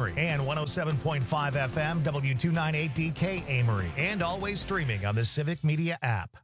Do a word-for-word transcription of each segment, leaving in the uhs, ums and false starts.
Amory, and one oh seven point five F M W two ninety-eight D K Amory, and always streaming on the Civic Media app.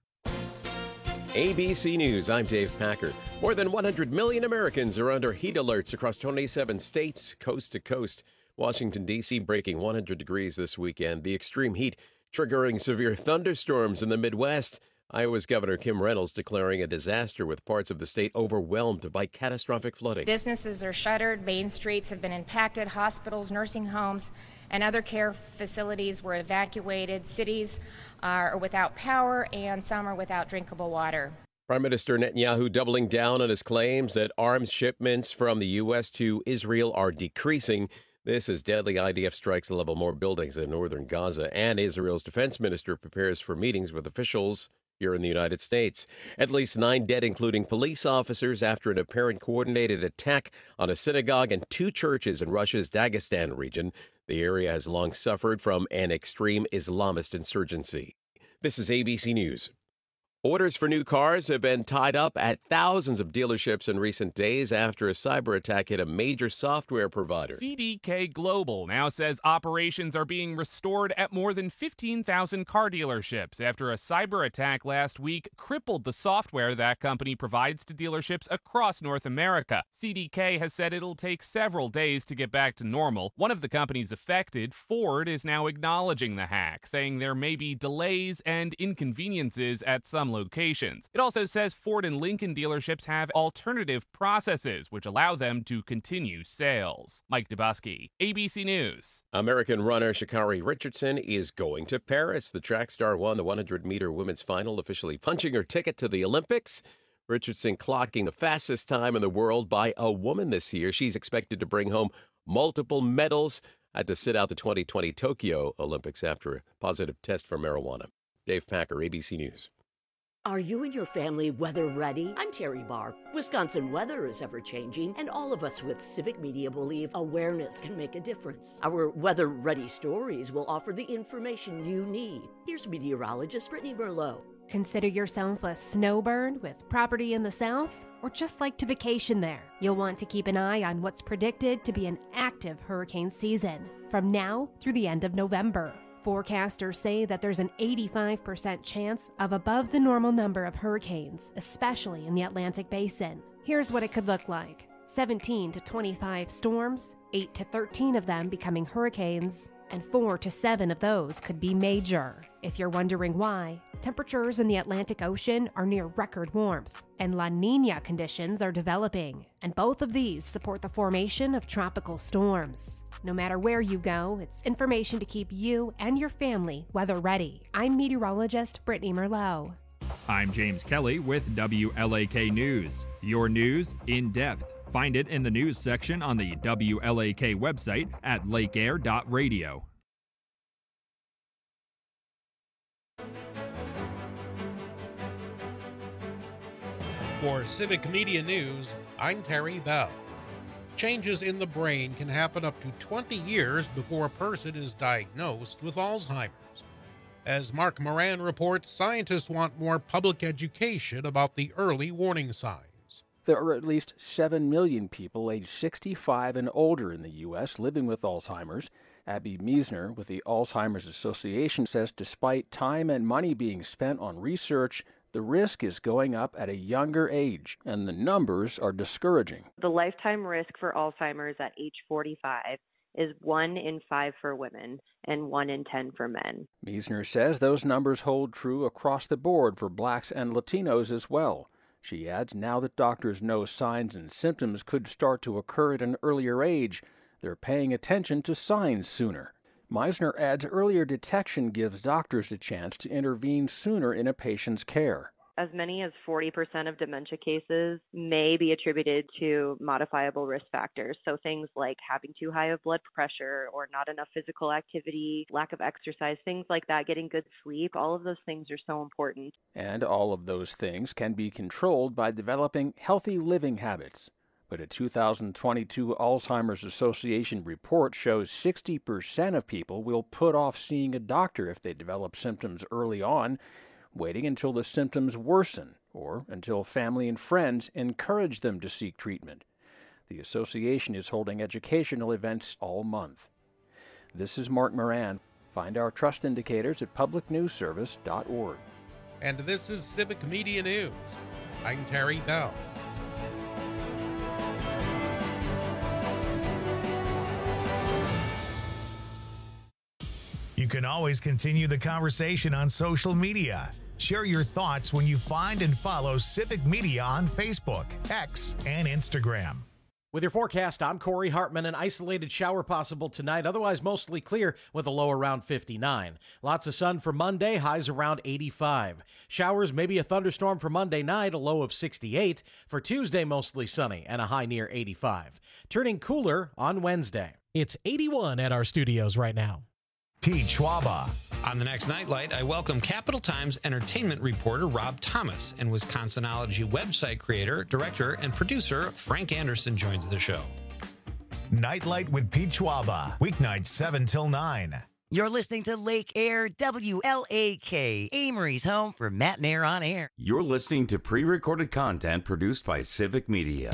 A B C News, I'm Dave Packer. More than one hundred million Americans are under heat alerts across twenty-seven states, coast to coast. Washington, D C breaking one hundred degrees this weekend. The extreme heat triggering severe thunderstorms in the Midwest. Iowa's Governor Kim Reynolds declaring a disaster with parts of the state overwhelmed by catastrophic flooding. Businesses are shuttered, main streets have been impacted, hospitals, nursing homes, and other care facilities were evacuated. Cities are without power, and some are without drinkable water. Prime Minister Netanyahu doubling down on his claims that arms shipments from the U S to Israel are decreasing. This as deadly I D F strikes level more buildings in northern Gaza, and Israel's defense minister prepares for meetings with officials here in the United States. At least nine dead, including police officers, after an apparent coordinated attack on a synagogue and two churches in Russia's Dagestan region. The area has long suffered from an extreme Islamist insurgency. This is A B C News. Orders for new cars have been tied up at thousands of dealerships in recent days after a cyber attack hit a major software provider. C D K Global now says operations are being restored at more than fifteen thousand car dealerships after a cyber attack last week crippled the software that company provides to dealerships across North America. C D K has said it'll take several days to get back to normal. One of the companies affected, Ford, is now acknowledging the hack, saying there may be delays and inconveniences at some locations. It also says Ford and Lincoln dealerships have alternative processes which allow them to continue sales. Mike Dubusky, A B C News. American runner Sha'Carri Richardson is going to Paris. The track star won the one hundred meter women's final, officially punching her ticket to the Olympics. Richardson clocking the fastest time in the world by a woman this year. She's expected to bring home multiple medals. Had to sit out the twenty twenty Tokyo Olympics after a positive test for marijuana. Dave Packer, A B C News. Are you and your family weather ready? I'm Terry Barr. Wisconsin weather is ever changing, and all of us with Civic Media believe awareness can make a difference. Our weather ready stories will offer the information you need. Here's meteorologist Brittany Merlot. Consider yourself a snowbird with property in the south, or just like to vacation there. You'll want to keep an eye on what's predicted to be an active hurricane season from now through the end of November. Forecasters say that there's an eighty-five percent chance of above the normal number of hurricanes, especially in the Atlantic Basin. Here's what it could look like. seventeen to twenty-five storms, eight to thirteen of them becoming hurricanes, and four to seven of those could be major. If you're wondering why, temperatures in the Atlantic Ocean are near record warmth, and La Niña conditions are developing, and both of these support the formation of tropical storms. No matter where you go, it's information to keep you and your family weather ready. I'm meteorologist Brittany Merlot. I'm James Kelly with W L A K News. Your news in depth. Find it in the news section on the W L A K website at lake air dot radio. For Civic Media News, I'm Terry Bell. Changes in the brain can happen up to twenty years before a person is diagnosed with Alzheimer's. As Mark Moran reports, scientists want more public education about the early warning signs. There are at least seven million people aged sixty-five and older in the U S living with Alzheimer's. Abby Meisner with the Alzheimer's Association says despite time and money being spent on research, the risk is going up at a younger age, and the numbers are discouraging. The lifetime risk for Alzheimer's at age forty-five is one in five for women and one in ten for men. Meisner says those numbers hold true across the board for blacks and Latinos as well. She adds now that doctors know signs and symptoms could start to occur at an earlier age, they're paying attention to signs sooner. Meisner adds earlier detection gives doctors a chance to intervene sooner in a patient's care. As many as forty percent of dementia cases may be attributed to modifiable risk factors. So things like having too high of blood pressure or not enough physical activity, lack of exercise, things like that, getting good sleep, all of those things are so important. And all of those things can be controlled by developing healthy living habits. But a two thousand twenty-two Alzheimer's Association report shows sixty percent of people will put off seeing a doctor if they develop symptoms early on, waiting until the symptoms worsen or until family and friends encourage them to seek treatment. The association is holding educational events all month. This is Mark Moran. Find our trust indicators at public news service dot org. And this is Civic Media News. I'm Terry Bell. You can always continue the conversation on social media. Share your thoughts when you find and follow Civic Media on Facebook, X, and Instagram. With your forecast, I'm Corey Hartman. An isolated shower possible tonight, otherwise mostly clear with a low around fifty-nine. Lots of sun for Monday, highs around eighty-five. Showers, maybe a thunderstorm for Monday night, a low of sixty-eight. For Tuesday, mostly sunny and a high near eighty-five. Turning cooler on Wednesday. It's eighty-one at our studios right now. Pete Schwaba. On the next Nightlight, I welcome Capital Times entertainment reporter Rob Thomas, and Wisconsinology website creator, director, and producer Frank Anderson joins the show. Nightlight with Pete Schwaba, weeknights seven till nine. You're listening to Lake Air W L A K, Amory's home for Matt and Air on Air. You're listening to pre-recorded content produced by Civic Media.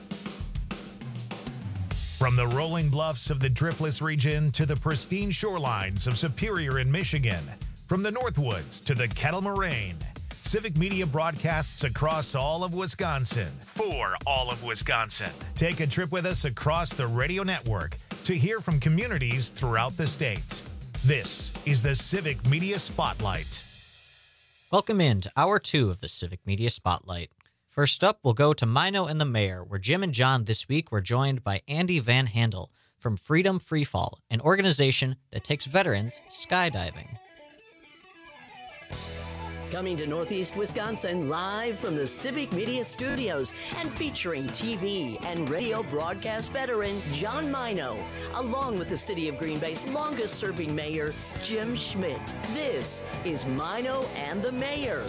From the rolling bluffs of the Driftless region to the pristine shorelines of Superior in Michigan, from the Northwoods to the Kettle Moraine, Civic Media broadcasts across all of Wisconsin for all of Wisconsin. Take a trip with us across the radio network to hear from communities throughout the state. This is the Civic Media Spotlight. Welcome in to Hour two of the Civic Media Spotlight. First up, we'll go to Mino and the Mayor, where Jim and John this week were joined by Andy Van Handel from Freedom Freefall, an organization that takes veterans skydiving. Coming to Northeast Wisconsin live from the Civic Media Studios and featuring T V and radio broadcast veteran John Mino, along with the City of Green Bay's longest-serving mayor, Jim Schmidt. This is Mino and the Mayor.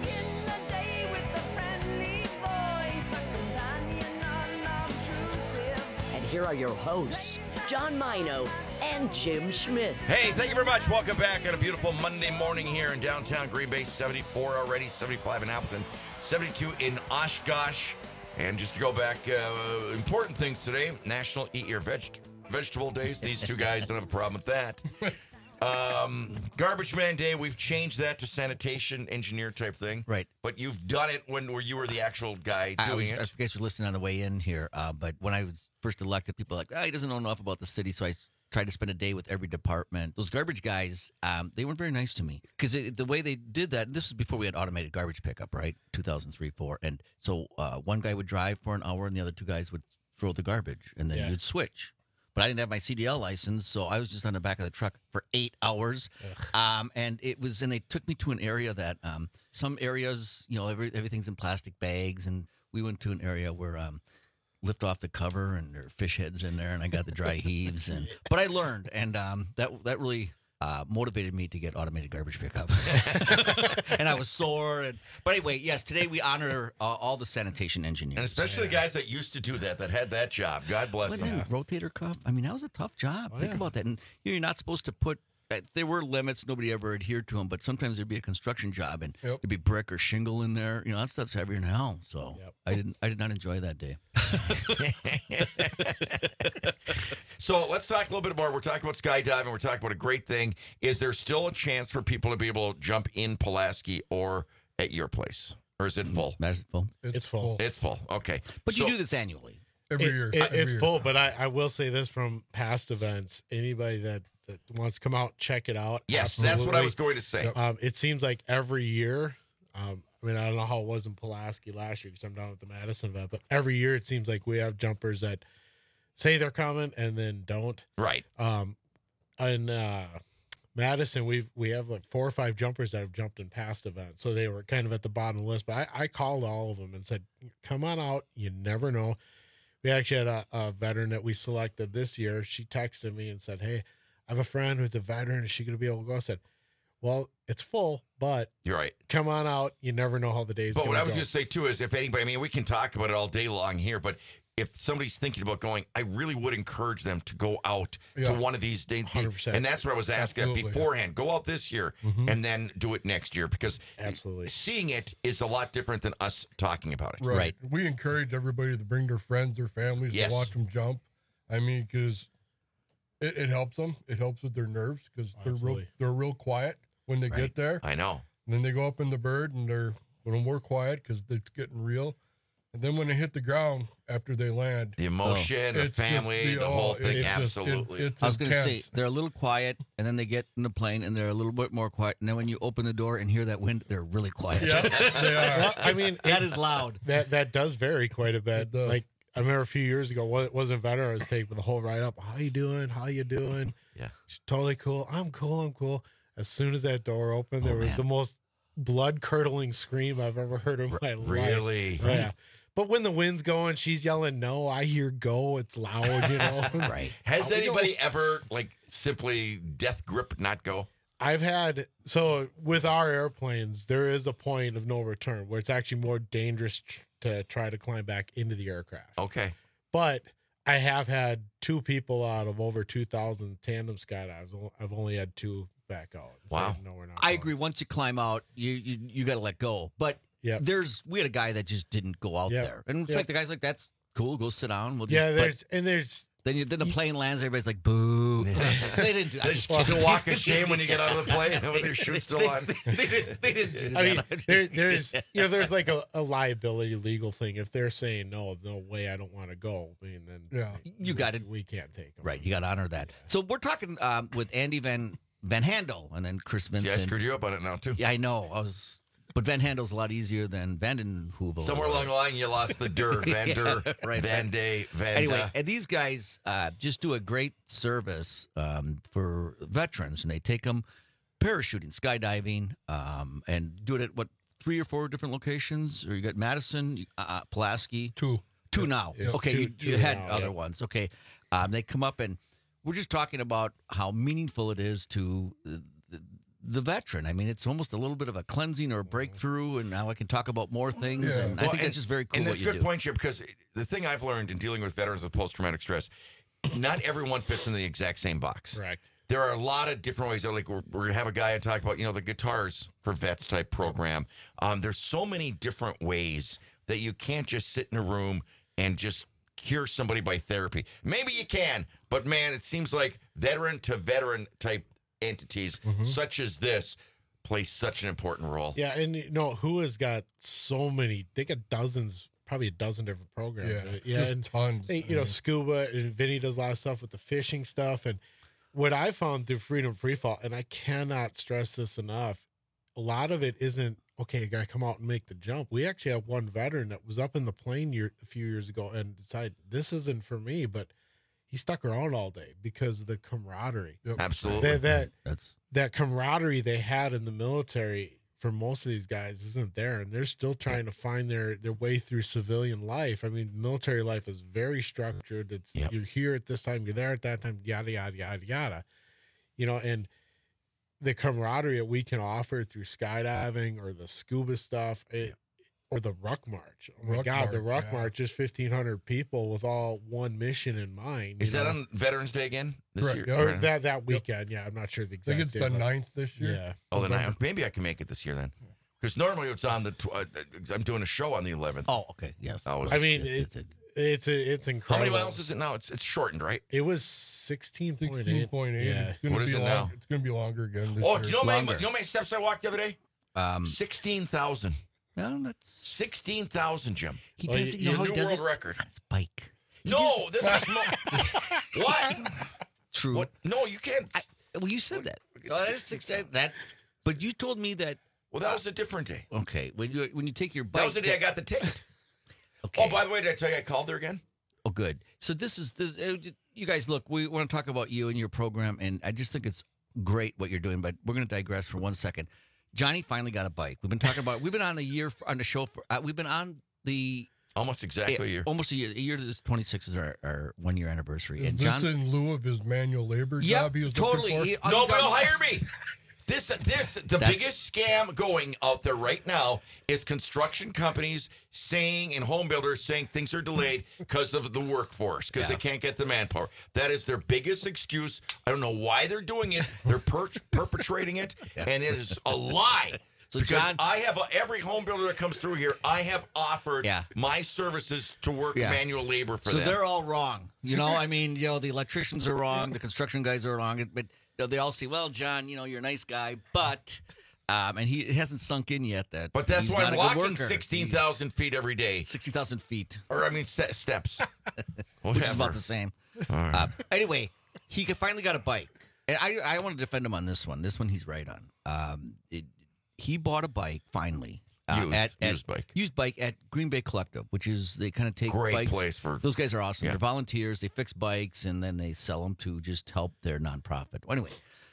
And here are your hosts, John Mino and Jim Schmidt. Hey, thank you very much. Welcome back on a beautiful Monday morning here in downtown Green Bay. seventy-four already, seventy-five in Appleton, seventy-two in Oshkosh. And just to go back, uh, important things today, National Eat Your Veg- Vegetable Days. These two guys don't have a problem with that. Um, Garbage Man Day, we've changed that to sanitation engineer type thing. Right. But you've done it when where you were the actual guy doing I was, it. I guess you're listening on the way in here, uh, but when I was first elected, people were like, oh, he doesn't know enough about the city, so I tried to spend a day with every department. Those garbage guys, um, they weren't very nice to me because the way they did that, this is before we had automated garbage pickup, right? two thousand three, four. And so uh, one guy would drive for an hour and the other two guys would throw the garbage, and then yeah. you'd switch. But I didn't have my C D L license, so I was just on the back of the truck for eight hours. Um, and it was, and they took me to an area that um, some areas, you know, every, everything's in plastic bags. And we went to an area where um, lift off the cover and there are fish heads in there, and I got the dry heaves. And but I learned, and um, that that really uh, motivated me to get automated garbage pickup. And I was sore. And, but anyway, yes, today we honor uh, all the sanitation engineers. And especially yeah. the guys that used to do that, that had that job. God bless but them. Then, rotator cuff. I mean, that was a tough job. Oh, Think yeah. about that. And you're not supposed to put, uh, there were limits. Nobody ever adhered to them. But sometimes there'd be a construction job and yep. there'd be brick or shingle in there. You know, that stuff's heavier than hell. So yep. I didn't. I did not enjoy that day. So let's talk a little bit more. We're talking about skydiving. We're talking about a great thing. Is there still a chance for people to be able to jump in Pulaski or at your place? Or is it full? Is it full? It's, it's full. It's full. Okay. But so, you do this annually. Every it, year. It, every it's year. full, but I, I will say this from past events. Anybody that, that wants to come out, check it out. Yes, absolutely. That's what I was going to say. Um, it seems like every year, um, I mean, I don't know how it was in Pulaski last year because I'm down at the Madison event, but every year it seems like we have jumpers that say they're coming and then don't. Right. Um, in uh, Madison, we we have like four or five jumpers that have jumped in past events, so they were kind of at the bottom of the list. But I, I called all of them and said, "Come on out. You never know." We actually had a, a veteran that we selected this year. She texted me and said, "Hey, I have a friend who's a veteran. Is she going to be able to go?" I said, "Well, it's full, but you're right. Come on out. You never know how the days." But what I was go. going to say too is, if anybody, I mean, we can talk about it all day long here, but if somebody's thinking about going, I really would encourage them to go out Yeah. to one of these days. And that's what I was asking Absolutely. beforehand. Go out this year Mhm. and then do it next year, because Absolutely. seeing it is a lot different than us talking about it. Right. We encourage everybody to bring their friends, their families Yes. to watch them jump. I mean, because it, it helps them. It helps with their nerves because they're real, Absolutely. they're real quiet when they Right. get there. I know. And then they go up in the bird and they're a little more quiet because it's getting real. And then when they hit the ground after they land, The emotion, the it's just family, the whole oh, thing, it's just- it- absolutely. it's I was going to say intense. they're a little quiet, and then they get in the plane, and they're a little bit more quiet. And then when you open the door and hear that wind, they're really quiet. Yeah, they are. Well, I mean, that it- is loud. That that does vary quite a bit. It does. Like I remember a few years ago, it wasn't Veterans Day, but the whole ride up. How you doing? How you doing? Yeah, she's totally cool. I'm cool. I'm cool. As soon as that door opened, there Oh, was man. the most blood curdling scream I've ever heard in my life. Really? Yeah. But when the wind's going, she's yelling no. I hear go. It's loud, you know. Right. Has How we anybody go? ever, like, simply death grip not go? I've had so with our airplanes, there is a point of no return where it's actually more dangerous tr- to try to climb back into the aircraft. Okay. But I have had two people out of over two thousand tandem skydives. I've only had two back out. and Wow. said, no, we're not. I agree. Once you climb out, you you, you got to let go. But Yep. there's we had a guy that just didn't go out Yep. there, and it's Yep. like the guy's like, "That's cool. Go sit down." We'll just, Yeah, but there's and there's then you, then the plane lands. Everybody's like, "Boo!" They didn't. do They just keep a walk of shame when you get out of the plane with your shoe still on. They didn't, they didn't do that. I mean, there, there's you know, there's like a, a liability legal thing. If they're saying no, no way, I don't want to go. I mean, then Yeah. You got it. We can't take them. Right, you got to honor that. So we're talking um, with Andy Van Van Handel and then Chris Vincent. See, I screwed you up on it now, too. Yeah, I know. I was, but Van Handel's a lot easier than Vanden Heuvel. Somewhere along the line, you lost the der, Van der, Yeah, right, Van Day, Van Anyway, Da. and these guys uh, just do a great service um, for veterans, and they take them parachuting, skydiving, um, and do it at what three or four different locations. Or you got Madison, uh, Pulaski, two, two now. Yeah, okay, two- you, two you had now, other yeah. ones. Okay, um, they come up and we're just talking about how meaningful it is to the, the, the veteran. I mean, it's almost a little bit of a cleansing or a breakthrough, and now I can talk about more things. Yeah. And I Well, think that's just very cool And what that's a you good do. point, Chip, because the thing I've learned in dealing with veterans with post-traumatic stress, not everyone fits in the exact same box. Correct. There are a lot of different ways. Like we're, we're gonna have a guy and talk about, you know, the guitars for vets type program. Um, there's so many different ways that you can't just sit in a room and just cure somebody by therapy. Maybe you can, but man, it seems like veteran to veteran type entities such as this play such an important role. Yeah, and you know who has got so many? They got dozens, probably a dozen different programs. Yeah, Uh, yeah, just and tons. They, you know, scuba and Vinny does a lot of stuff with the fishing stuff. And what I found through Freedom Freefall, and I cannot stress this enough, a lot of it isn't okay. I got to come out and make the jump. We actually have one veteran that was up in the plane year, a few years ago and decided this isn't for me, but he stuck around all day because of the camaraderie. Absolutely. That that, That's that camaraderie they had in the military for most of these guys isn't there, and they're still trying to find their their way through civilian life. I mean, military life is very structured. It's Yep. you're here at this time, you're there at that time, yada yada yada yada. You know, and the camaraderie that we can offer through skydiving or the scuba stuff, it, or the Ruck March. Oh my Ruck God, the March, Ruck yeah. March is fifteen hundred people with all one mission in mind. Is you that know? on Veterans Day again this Correct, year? yeah. or that that weekend? Yeah, I'm not sure the I exact. think it's day, the but- ninth this year. Yeah. Oh, the ninth. Maybe I can make it this year then. Because normally it's on the. Tw- uh, I'm doing a show on the eleventh. Oh, okay, yes. I, was, I mean, it, it's a, it's how incredible. many miles is it now? It's it's shortened, right? It was sixteen point Sixteen eight. point eight. Yeah. It's gonna What be is it long, now? It's gonna be longer again this Oh, year. do you know how many, Longer. you know how many steps I walked the other day? Um, Sixteen thousand. no, that's Sixteen thousand, Jim. he Oh, does you- it. You know how New he does world it record. on his bike. No, this is more. What? True. What? No, you can't. I, well, you said that. Oh, that's six, that, that. But you told me that. Well, that was a different day. Okay, when you when you take your bike. That was the day I got the ticket. Okay. Oh, by the way, did I tell you I called there again? Oh, good. So this is this. Uh, you guys, look, we want to talk about you and your program, and I just think it's great what you're doing. But we're going to digress for one second. Johnny finally got a bike. We've been talking about. We've been on the year on the show for. Uh, we've been on the Almost exactly a year. Almost a year. A year. This twenty-six is our, our one year anniversary. Is and this John, in lieu of his manual labor Yep, job he was totally. looking He- for? No, he's but on- he'll hire me. This, this, the That's- biggest scam going out there right now is construction companies saying and home builders saying things are delayed because of the workforce, because Yeah. they can't get the manpower. That is their biggest excuse. I don't know why they're doing it. They're per- perpetrating it, Yeah. and it is a lie. So, because John- I have a, every home builder that comes through here, I have offered Yeah. my services to work Yeah. manual labor for so them. they're all wrong. You know, I mean, you know, the electricians are wrong, the construction guys are wrong, but you know, they all say, "Well, John, you know, you're a nice guy, but," um, and he it hasn't sunk in yet that. But that's he's why not I'm a good walking worker. sixteen thousand feet every day. sixty thousand feet, Or, I mean, se- steps. which is Whatever. about the same. All right. Uh, anyway, he could- finally got a bike, and I I want to defend him on this one. This one he's right on. Um, it, he bought a bike finally. Uh, Used- at, at, used bike. Used bike at Green Bay Collective, which is they kind of take Great bikes. place for- those guys are awesome. Yeah. They're volunteers. They fix bikes and then they sell them to just help their nonprofit. Well, anyway,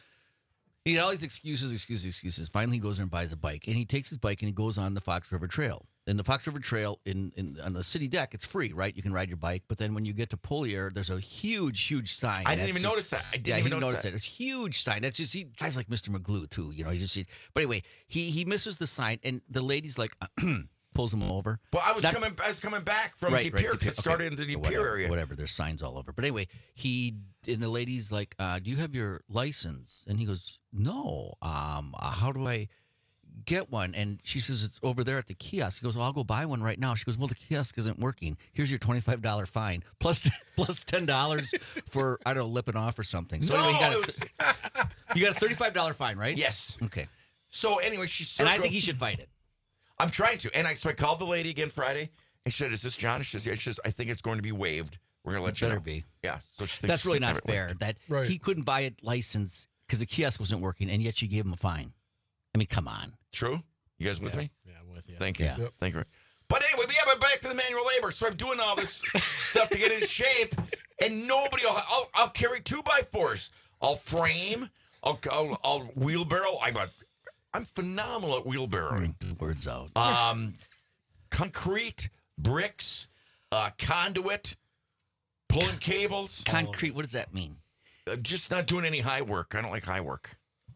he had all these excuses, excuses, excuses. Finally, he goes there and buys a bike, and he takes his bike and he goes on the Fox River Trail. And the Fox River Trail in, in on the city deck, it's free, right? You can ride your bike, but then when you get to Polier, there's a huge, huge sign. I didn't That's even just- notice that. I didn't yeah, even he notice noticed that. it. It's a huge sign. That's just he drives like Mister Magoo too. You know, you just see. But anyway, he he misses the sign, and the lady's like pulls him over. Well, I was Not- coming. I was coming back from right, De right, Pere. De 'cause Pere. It started Okay. in the De Pere whatever, area. Whatever. There's signs all over. But anyway, he and the lady's like, uh, "Do you have your license?" And he goes, "No. Um, uh, how do I get one?" And she says, "It's over there at the kiosk." He goes, "Well, I'll go buy one right now." She goes, "Well, the kiosk isn't working. Here's your twenty-five dollars fine plus plus ten dollars for I don't know lipping off or something." So No, anyway, you it got was- a, you got a thirty-five dollars fine, right? Yes. Okay. So anyway, she And I circled- think he should fight it. I'm trying to. And I so I called the lady again Friday. And she said, "Is this John?" She says, "Yeah." She says, "I think it's going to be waived. We're going to let It you better know." be. Yeah. So she thinks That's she's really gonna not have it fair. waived. That Right. he couldn't buy a license because the kiosk wasn't working, and yet you gave him a fine. I mean, come on. True. You guys with Yeah. me? Yeah, I'm with you. Thank you. Yeah. Yep. Thank you. But anyway, we have it back to the manual labor. So I'm doing all this stuff to get in shape, and nobody will. I'll, I'll carry two by fours. I'll frame. I'll, I'll, I'll wheelbarrow. I'm a, I'm phenomenal at wheelbarrowing. Words out. Um, concrete, bricks, uh, conduit, pulling cables. Concrete. What does that mean? I'm just not doing any high work. I don't like high work.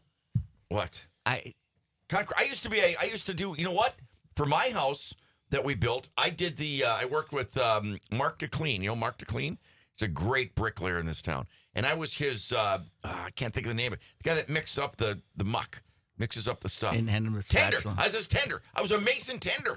What? I Concrete. I used to be. A, I used to do. You know what? For my house that we built, I did the. Uh, I worked with um, Mark DeClean. You know Mark DeClean? He's a great bricklayer in this town, and I was his. Uh, uh, I can't think of the name of it. The guy that mixes up the the muck, mixes up the stuff. And hand him the tender. spatula. I was his tender. I was a mason tender.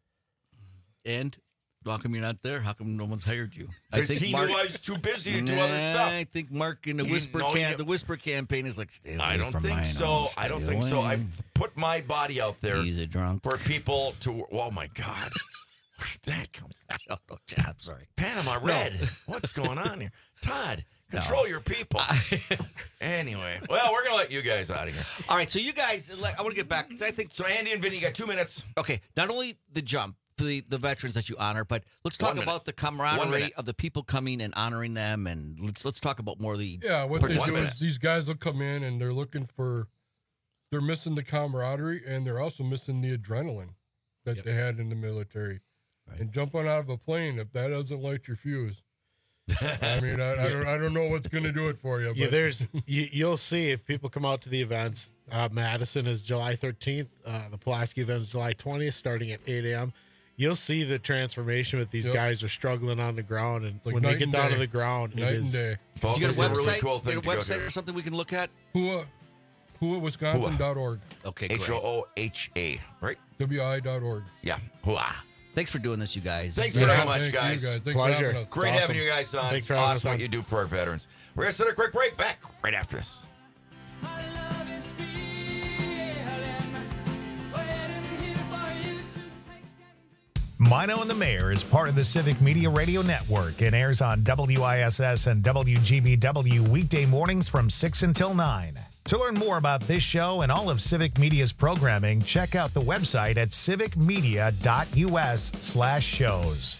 And how come you're not there? How come no one's hired you? Because he knew I was too busy to do other Nah, stuff. I think Mark in the You whisper know, can you- the whisper campaign is like, stay away I don't from think mine, so. I'll I don't stay think so. away. I've put my body out there. He's a drunk. For people to. Oh my God. Where did that come from? Oh, no, I'm sorry. Panama No. Red. What's going on here? Todd, control your people. Anyway, well, we're going to let you guys out of here. All right, so you guys, like, I want to get back because I think So, Andy and Vinny, you got two minutes. okay. Not only the jump for the, the veterans that you honor, but let's talk One minute. about the One camaraderie minute. of the people coming and honoring them, and let's let's talk about more of the Yeah, what they do participants. is these guys will come in and they're looking for, they're missing the camaraderie and they're also missing the adrenaline that Yep. they had in the military. Right. And jumping out of a plane, if that doesn't light your fuse, I mean, I, I don't, I don't know what's going to do it for you. But Yeah, there's you, you'll see if people come out to the events. Uh, Madison is July thirteenth. Uh, the Pulaski event is July twentieth, starting at eight a.m. You'll see the transformation with these Yep. guys are struggling on the ground, and Like when they night get and down to day. the ground, night it and is. day. Folks, You got a it's a website? really cool thing you to got a go website to. or something we can look at? Hua, hua wisconsin dot org, Okay, H great. O O H A, right? W I dot org. Yeah. Hooah. Thanks for doing this, you guys. Thanks Yeah, very much, thank you, guys. guys. Thanks for Pleasure. having us. Great It's having awesome. you guys on. Thanks for having us awesome what on. you do for our veterans. We're going to set a quick break. Back right after this. Mino and the Mayor is part of the Civic Media Radio Network and airs on W I S S and W G B W weekday mornings from six until nine. To learn more about this show and all of Civic Media's programming, check out the website at civicmedia.us slash shows.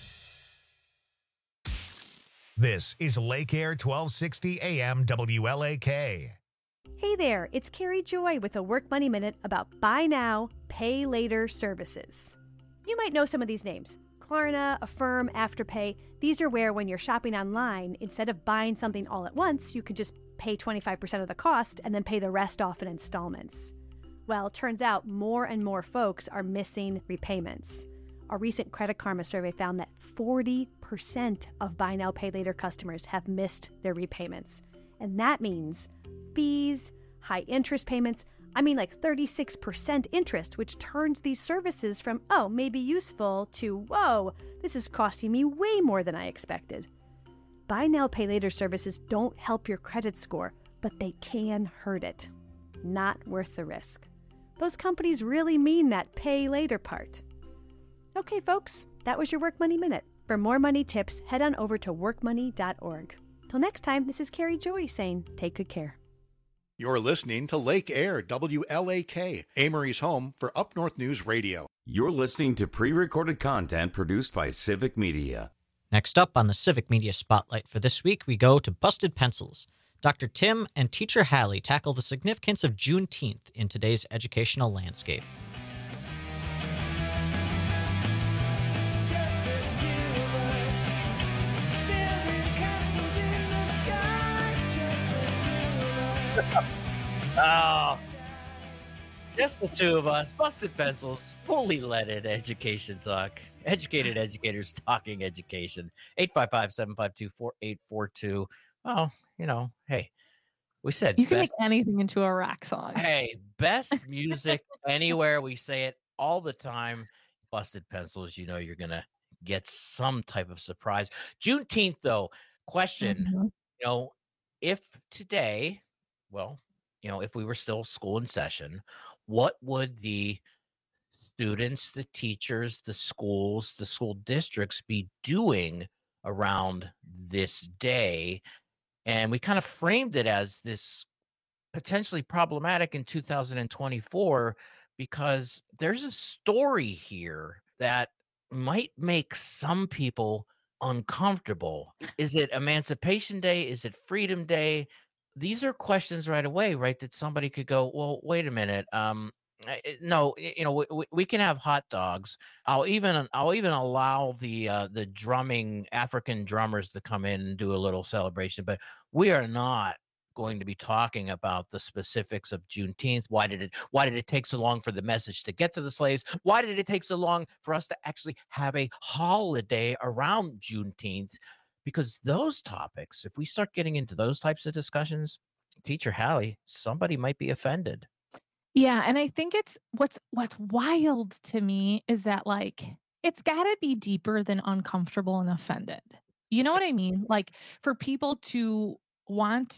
This is Lake Air twelve sixty A M W L A K. Hey there, it's Carrie Joy with a Work Money Minute about buy now, pay later services. You might know some of these names. Klarna, Affirm, Afterpay. These are where when you're shopping online, instead of buying something all at once, you can just pay twenty-five percent of the cost and then pay the rest off in installments. Well, it turns out more and more folks are missing repayments. A recent Credit Karma survey found that forty percent of Buy Now, Pay Later customers have missed their repayments. And that means fees, high interest payments, I mean like thirty-six percent interest, which turns these services from, oh, maybe useful, to, whoa, this is costing me way more than I expected. Buy Now, Pay Later services don't help your credit score, but they can hurt it. Not worth the risk. Those companies really mean that pay later part. Okay, folks, that was your Work Money Minute. For more money tips, head on over to work money dot org. Till next time, this is Carrie Joy saying, take good care. You're listening to Lake Air W L A K, Amory's home for Up North News Radio. You're listening to pre-recorded content produced by Civic Media. Next up on the Civic Media Spotlight for this week, we go to Busted Pencils. Doctor Tim and teacher Hallie tackle the significance of Juneteenth in today's educational landscape. Oh, just the two of us, Busted Pencils, fully leaded education talk. Educated educators talking education. eight five five, seven five two, four eight four two. Well, you know, hey, we said you can best, make anything into a rock song. Hey, best music anywhere. We say it all the time. Busted Pencils, you know you're going to get some type of surprise. Juneteenth, though, question, mm-hmm. you know, if today, well, you know, if we were still school in session, what would the students, the teachers, the schools, the school districts be doing around this day? And we kind of framed it as this potentially problematic in two thousand twenty-four because there's a story here that might make some people uncomfortable. Is it Emancipation Day? Is it Freedom Day? These are questions right away, right? That somebody could go, well, wait a minute. Um, no, you know, we, we can have hot dogs. I'll even, I'll even allow the, uh, the drumming African drummers to come in and do a little celebration, but we are not going to be talking about the specifics of Juneteenth. Why did it, why did it take so long for the message to get to the slaves? Why did it take so long for us to actually have a holiday around Juneteenth? Because those topics, if we start getting into those types of discussions, Teacher Hallie, somebody might be offended. Yeah, and I think it's what's what's wild to me is that, like, it's got to be deeper than uncomfortable and offended. You know what I mean? Like, for people to want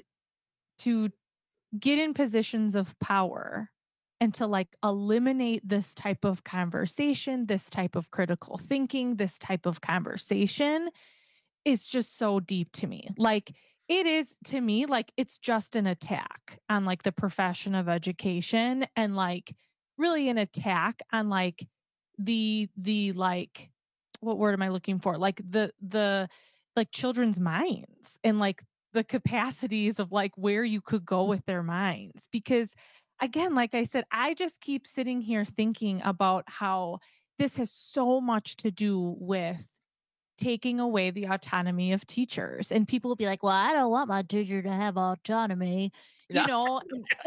to get in positions of power and to, like, eliminate this type of conversation, this type of critical thinking, this type of conversation is just so deep to me. Like, it is to me, like, it's just an attack on, like, the profession of education and, like, really an attack on, like, the, the, like, what word am I looking for? Like the, the, like children's minds and like the capacities of like where you could go with their minds. Because again, like I said, I just keep sitting here thinking about how this has so much to do with taking away the autonomy of teachers. And people will be like, well, I don't want my teacher to have autonomy. You no. know,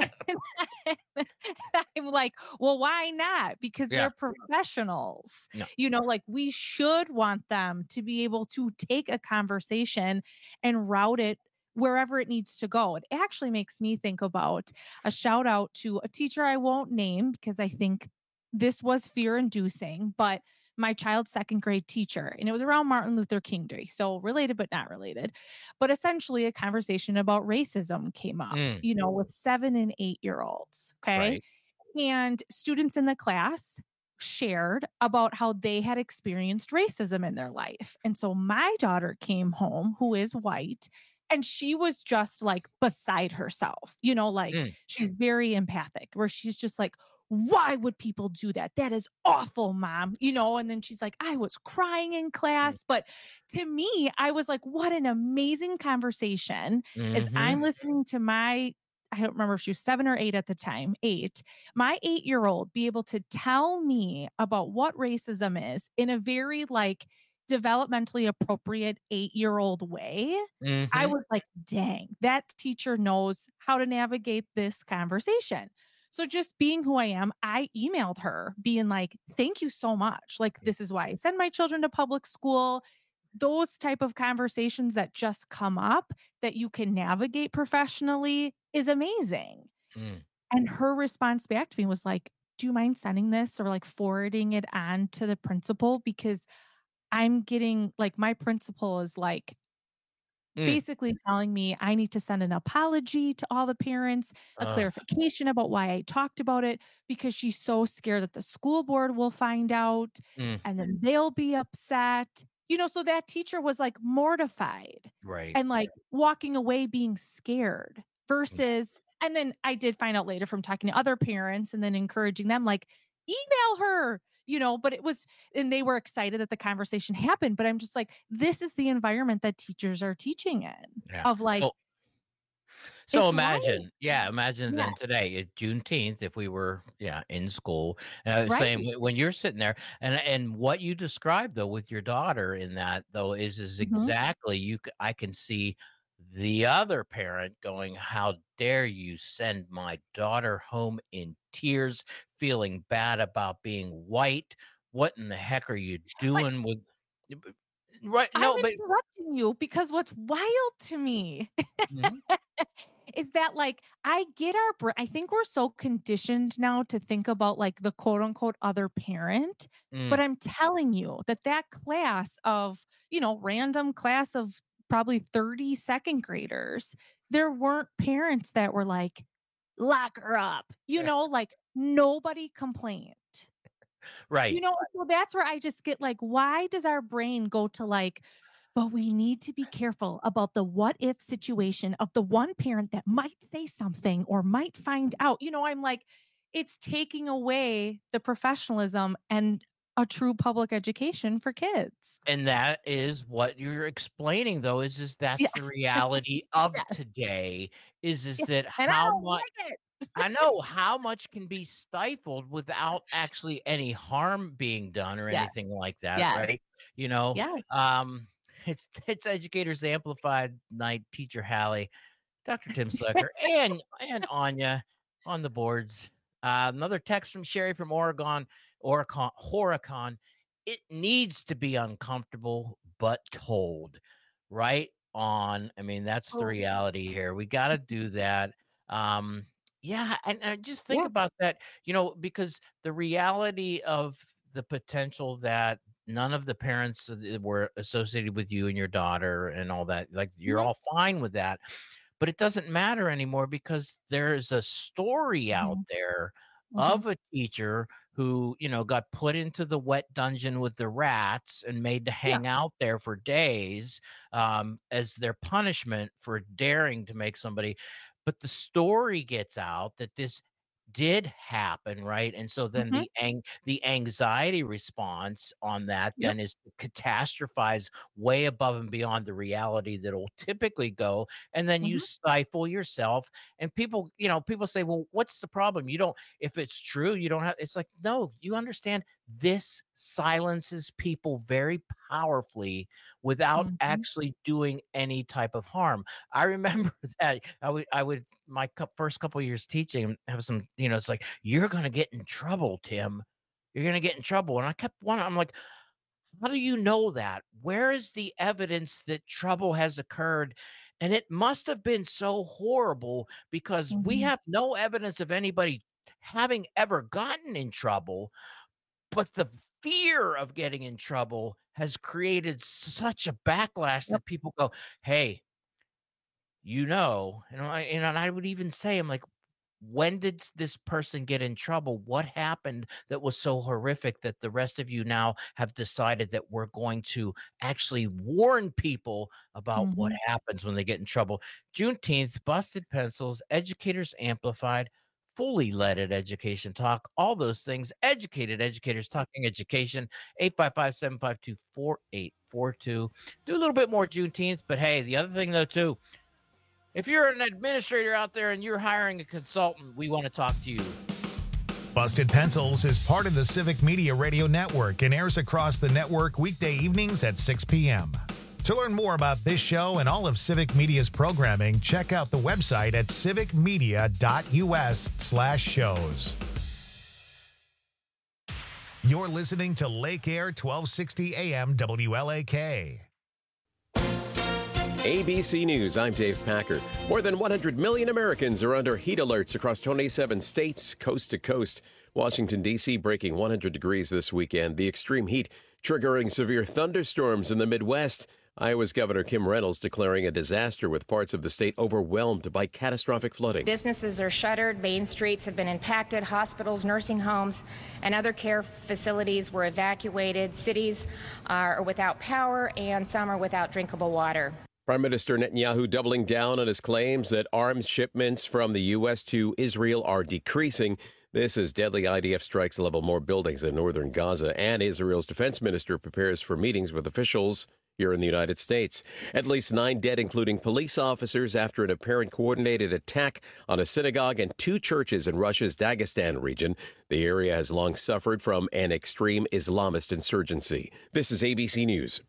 I'm like, well, why not? Because yeah. they're professionals. No. You know, like we should want them to be able to take a conversation and route it wherever it needs to go. It actually makes me think about a shout out to a teacher I won't name because I think this was fear inducing, but my child's second grade teacher, and it was around Martin Luther King Day. So related, but not related, but essentially a conversation about racism came up, mm. you know, with seven and eight year olds. Okay. Right. And students in the class shared about how they had experienced racism in their life. And so my daughter came home, who is white, and she was just like beside herself, you know, like mm. she's very empathic, where she's just like, why would people do that? That is awful, Mom. You know, and then she's like, I was crying in class. But to me, I was like, what an amazing conversation. Mm-hmm. As I'm listening to my, I don't remember if she was seven or eight at the time, eight, my eight-year-old be able to tell me about what racism is in a very like developmentally appropriate eight-year-old way, mm-hmm. I was like, dang, that teacher knows how to navigate this conversation. So just being who I am, I emailed her being like, thank you so much. Like, this is why I send my children to public school. Those type of conversations that just come up that you can navigate professionally is amazing. Mm. And her response back to me was like, do you mind sending this or like forwarding it on to the principal? Because I'm getting like, my principal is like, Mm. basically telling me I need to send an apology to all the parents, a uh. clarification about why I talked about it, because she's so scared that the school board will find out mm. and then they'll be upset. You know, so that teacher was like mortified. Right. And like walking away being scared versus, mm. and then I did find out later from talking to other parents and then encouraging them, like, email her. You know, but it was, and they were excited that the conversation happened. But I'm just like, this is the environment that teachers are teaching in yeah. of like. So, so imagine, right. yeah, imagine yeah. then today, it's Juneteenth, if we were, yeah, in school. And I was right. saying, when you're sitting there, and and what you described though with your daughter in that though is is mm-hmm. exactly you. I can see the other parent going, how dare you send my daughter home in tears, feeling bad about being white? What in the heck are you doing with right? No, I'm but interrupting you because what's wild to me mm-hmm. is that like I get our I think we're so conditioned now to think about like the quote unquote other parent, mm. but I'm telling you that that class of, you know, random class of probably thirty second graders, there weren't parents that were like, lock her up. You know, like nobody complained. Right. You know, so that's where I just get like, why does our brain go to like, but we need to be careful about the what if situation of the one parent that might say something or might find out. You know, I'm like, it's taking away the professionalism and a true public education for kids. And that is what you're explaining though, is, is that's yeah. the reality of yeah. today is, is that and how much, like I know how much can be stifled without actually any harm being done or yes. anything like that. Yes. Right. You know, yes. um, it's, it's Educators Amplified night, teacher Hallie, Doctor Tim Slecker and, and Anya on the boards. Uh, another text from Sherry from Oregon. Oricon, Horicon, it needs to be uncomfortable, but told right on. I mean, that's the reality here. We got to do that. Um, yeah. And, and just think yeah. about that, you know, because the reality of the potential that none of the parents were associated with you and your daughter and all that, like you're mm-hmm. all fine with that, but it doesn't matter anymore because there's a story mm-hmm. out there mm-hmm. of a teacher who, you know, got put into the wet dungeon with the rats and made to hang yeah. out there for days um, as their punishment for daring to make somebody. But the story gets out that this did happen, right? And so then mm-hmm. the ang- the anxiety response on that yep. then is to catastrophize way above and beyond the reality that will typically go, and then mm-hmm. you stifle yourself. And people, you know, people say, well, what's the problem? You don't, if it's true, you don't have, it's like, no, you understand this silences people very powerfully without mm-hmm. actually doing any type of harm. I remember that I would, I would, my first couple of years teaching, have some, you know, it's like, you're going to get in trouble, Tim. You're going to get in trouble. And I kept wondering, I'm like, how do you know that? Where is the evidence that trouble has occurred? And it must have been so horrible because mm-hmm. we have no evidence of anybody having ever gotten in trouble. But the fear of getting in trouble has created such a backlash that people go, hey, you know, and I, and I would even say, I'm like, when did this person get in trouble? What happened that was so horrific that the rest of you now have decided that we're going to actually warn people about mm-hmm. what happens when they get in trouble? Juneteenth, Busted Pencils, Educators Amplified, Fully Leaded Education Talk, all those things. Educated educators talking education. eight five five, seven five two, four eight four two. Do a little bit more Juneteenth, but hey, the other thing though too, if you're an administrator out there and you're hiring a consultant, we want to talk to you. Busted Pencils is part of the Civic Media Radio Network and airs across the network weekday evenings at six p.m. To learn more about this show and all of Civic Media's programming, check out the website at civicmedia.us slash shows. You're listening to Lake Air twelve sixty A M W L A K. A B C News, I'm Dave Packer. More than one hundred million Americans are under heat alerts across twenty-seven states, coast to coast. Washington, D C breaking one hundred degrees this weekend. The extreme heat triggering severe thunderstorms in the Midwest. Iowa's Governor Kim Reynolds declaring a disaster with parts of the state overwhelmed by catastrophic flooding. Businesses are shuttered, main streets have been impacted, hospitals, nursing homes, and other care facilities were evacuated. Cities are without power, and some are without drinkable water. Prime Minister Netanyahu doubling down on his claims that arms shipments from the U S to Israel are decreasing. This as deadly I D F strikes level more buildings in northern Gaza, and Israel's defense minister prepares for meetings with officials here in the United States. At least nine dead, including police officers, after an apparent coordinated attack on a synagogue and two churches in Russia's Dagestan region. The area has long suffered from an extreme Islamist insurgency. This is A B C News.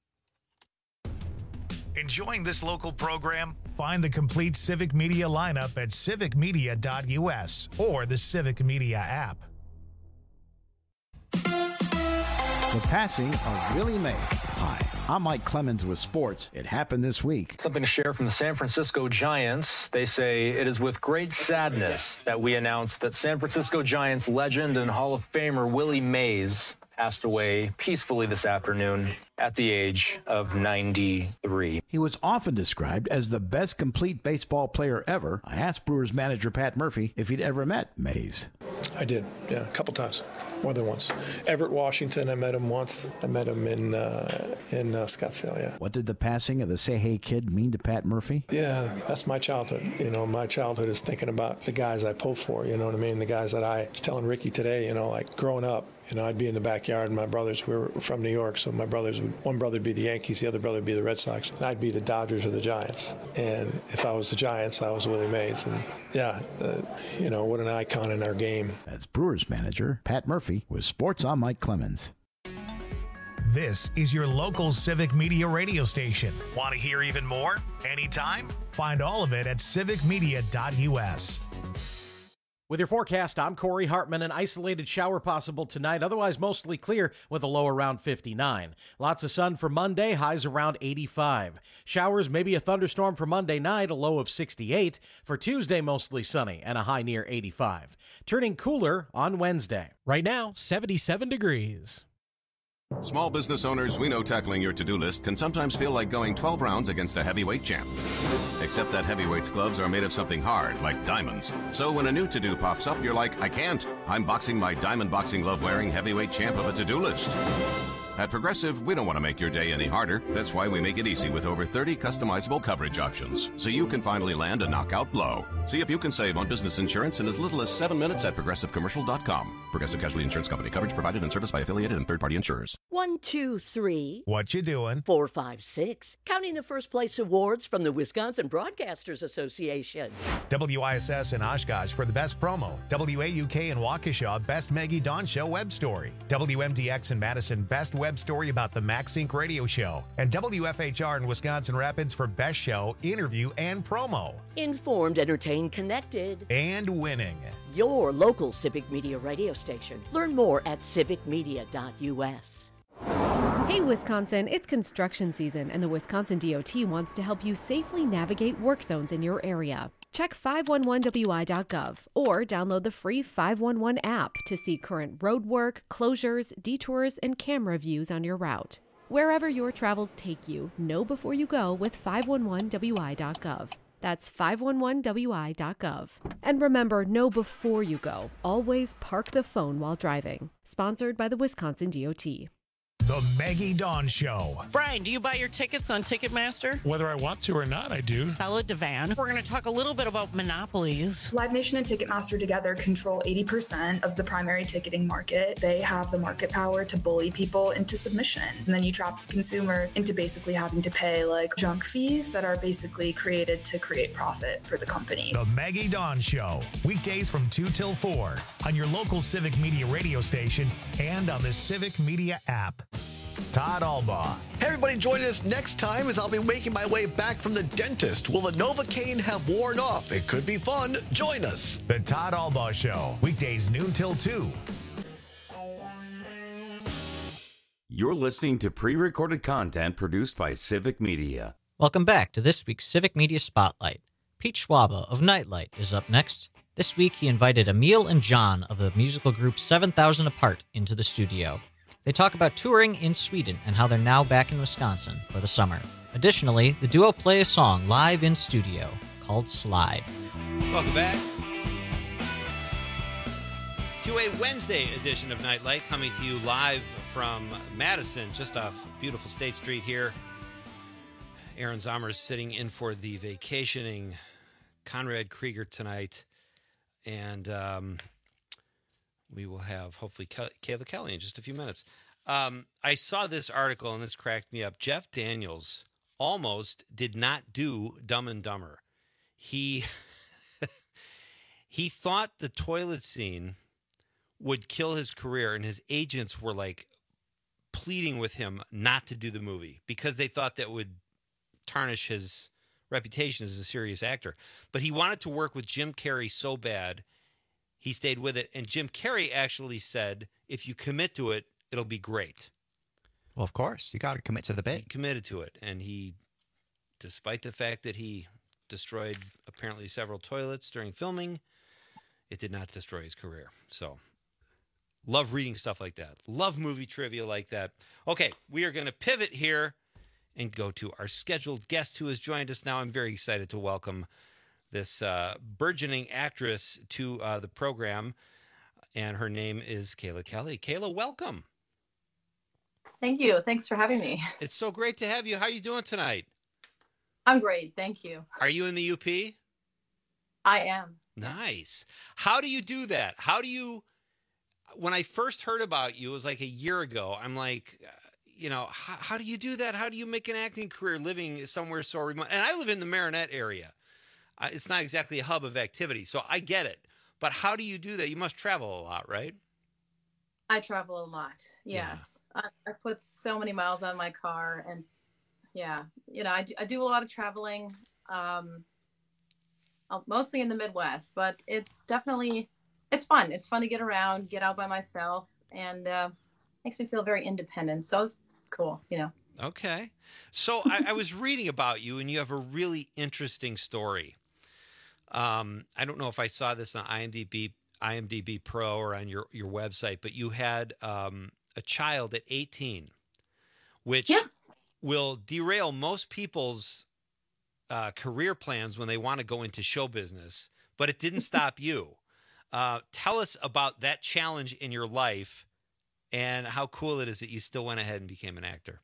Enjoying this local program? Find the complete Civic Media lineup at civic media dot u s or the Civic Media app. The passing of Willie Mays. Hi, I'm Mike Clemens with sports. It happened this week. Something to share from the San Francisco Giants. They say it is with great sadness that we announce that San Francisco Giants legend and Hall of Famer Willie Mays passed away peacefully this afternoon at the age of ninety-three. He was often described as the best complete baseball player ever. I asked Brewers manager Pat Murphy if he'd ever met Mays. I did, yeah, a couple times. More than once. Everett, Washington, I met him once. I met him in uh, in uh, Scottsdale, yeah. What did the passing of the Say Hey Kid mean to Pat Murphy? Yeah, that's my childhood. You know, my childhood is thinking about the guys I pulled for, you know what I mean? The guys that I was telling Ricky today, you know, like growing up, you know, I'd be in the backyard, and my brothers, we were from New York, so my brothers, would, one brother would be the Yankees, the other brother would be the Red Sox, and I'd be the Dodgers or the Giants. And if I was the Giants, I was Willie Mays. And yeah, uh, you know, what an icon in our game. That's Brewers manager Pat Murphy with Sports on Mike Clemens. This is your local Civic Media radio station. Want to hear even more? Anytime? Find all of it at civic media dot u s. With your forecast, I'm Corey Hartman. An isolated shower possible tonight, otherwise mostly clear with a low around fifty-nine. Lots of sun for Monday, highs around eighty-five. Showers, maybe a thunderstorm for Monday night, a low of sixty-eight. For Tuesday, mostly sunny and a high near eighty-five. Turning cooler on Wednesday. Right now, seventy-seven degrees. Small business owners, we know tackling your to-do list can sometimes feel like going twelve rounds against a heavyweight champ. Except that heavyweight's gloves are made of something hard, like diamonds. So when a new to-do pops up, you're like, I can't. I'm boxing my diamond boxing glove-wearing heavyweight champ of a to-do list. At Progressive, we don't want to make your day any harder. That's why we make it easy with over thirty customizable coverage options, so you can finally land a knockout blow. See if you can save on business insurance in as little as seven minutes at progressive commercial dot com. Progressive Casualty Insurance Company. Coverage provided and serviced by affiliated and third-party insurers. One, two, three. What you doing? Four, five, six. Counting the first place awards from the Wisconsin Broadcasters Association. W I S S in Oshkosh for the best promo. W A U K in Waukesha, best Maggie Dawn Show web story. W M D X in Madison, best web story about the MaxSync radio show. And W F H R in Wisconsin Rapids for best show, interview, and promo. Informed, entertained, connected. And winning. Your local Civic Media radio station. Learn more at civic media dot u s. Hey Wisconsin, it's construction season and the Wisconsin D O T wants to help you safely navigate work zones in your area. Check five one one w i dot gov or download the free five one one app to see current road work, closures, detours, and camera views on your route. Wherever your travels take you, know before you go with five one one w i dot gov. That's five one one w i dot gov. And remember, know before you go. Always park the phone while driving. Sponsored by the Wisconsin D O T. The Maggie Dawn Show. Brian, do you buy your tickets on Ticketmaster? Whether I want to or not, I do. Bella Devan. We're going to talk a little bit about monopolies. Live Nation and Ticketmaster together control eighty percent of the primary ticketing market. They have the market power to bully people into submission. And then you trap consumers into basically having to pay like junk fees that are basically created to create profit for the company. The Maggie Dawn Show. Weekdays from two till four on your local Civic Media radio station and on the Civic Media app. Todd Albaugh. Hey, everybody, join us next time as I'll be making my way back from the dentist. Will the Novocaine have worn off? It could be fun. Join us. The Todd Albaugh Show. Weekdays noon till two. You're listening to pre-recorded content produced by Civic Media. Welcome back to this week's Civic Media Spotlight. Pete Schwaba of Nightlight is up next. This week, he invited Emil and John of the musical group seven thousand Apart into the studio. They talk about touring in Sweden and how they're now back in Wisconsin for the summer. Additionally, the duo play a song live in studio called Slide. Welcome back to a Wednesday edition of Nightlight, coming to you live from Madison, just off beautiful State Street here. Aaron Zomer is sitting in for the vacationing Conrad Krieger tonight, and um, we will have, hopefully, Kayla Kelly in just a few minutes. Um, I saw this article, and this cracked me up. Jeff Daniels almost did not do Dumb and Dumber. He, he thought the toilet scene would kill his career, and his agents were, like, pleading with him not to do the movie because they thought that would tarnish his reputation as a serious actor. But he wanted to work with Jim Carrey so bad, he stayed with it. And Jim Carrey actually said, if you commit to it, it'll be great. Well, of course. You got to commit to the bit. He committed to it. And he, despite the fact that he destroyed apparently several toilets during filming, it did not destroy his career. So, love reading stuff like that. Love movie trivia like that. Okay, we are going to pivot here and go to our scheduled guest who has joined us now. I'm very excited to welcome this uh, burgeoning actress to uh, the program, and her name is Kayla Kelly. Kayla, welcome. Thank you. Thanks for having me. It's so great to have you. How are you doing tonight? I'm great. Thank you. Are you in the U P? I am. Nice. How do you do that? How do you, when I first heard about you, it was like a year ago, I'm like, uh, you know, how, how do you do that? How do you make an acting career living somewhere so remote? And I live in the Marinette area. Uh, it's not exactly a hub of activity, so I get it. But how do you do that? You must travel a lot, right? I travel a lot, yes. Yeah. I, I put so many miles on my car, and yeah, you know, I, I do a lot of traveling, um, mostly in the Midwest, but it's definitely, it's fun. It's fun to get around, get out by myself, and uh, makes me feel very independent. So it's cool, you know. Okay. So I, I was reading about you, and you have a really interesting story. Um, I don't know if I saw this on IMDb, IMDb Pro or on your, your website, but you had um, a child at eighteen, which yeah. will derail most people's uh, career plans when they want to go into show business, but it didn't stop you. Uh, tell us about that challenge in your life and how cool it is that you still went ahead and became an actor.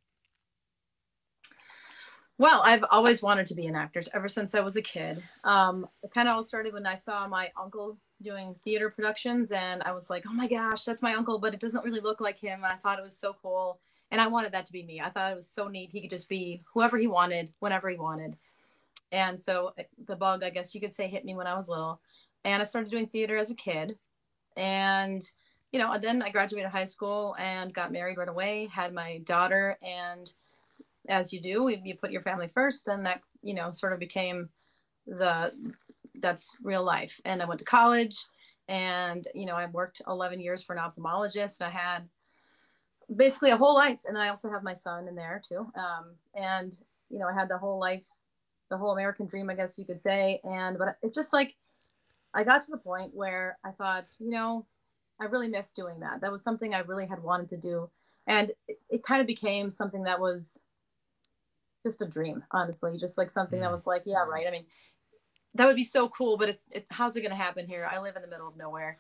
Well, I've always wanted to be an actor ever since I was a kid. Um, it kind of all started when I saw my uncle doing theater productions, and I was like, oh my gosh, that's my uncle, but it doesn't really look like him. And I thought it was so cool, and I wanted that to be me. I thought it was so neat. He could just be whoever he wanted, whenever he wanted. And so the bug, I guess you could say, hit me when I was little. And I started doing theater as a kid. And, you know, then I graduated high school and got married right away, had my daughter, and as you do, you put your family first, and that, you know, sort of became the, that's real life. And I went to college, and, you know, I worked eleven years for an ophthalmologist. I had basically a whole life. And I also have my son in there too. Um, and, you know, I had the whole life, the whole American dream, I guess you could say. And, but it's just like, I got to the point where I thought, you know, I really missed doing that. That was something I really had wanted to do. And it, it kind of became something that was just a dream, honestly, just like something mm. that was like, yeah, right. I mean, that would be so cool, but it's, it, how's it going to happen here? I live in the middle of nowhere.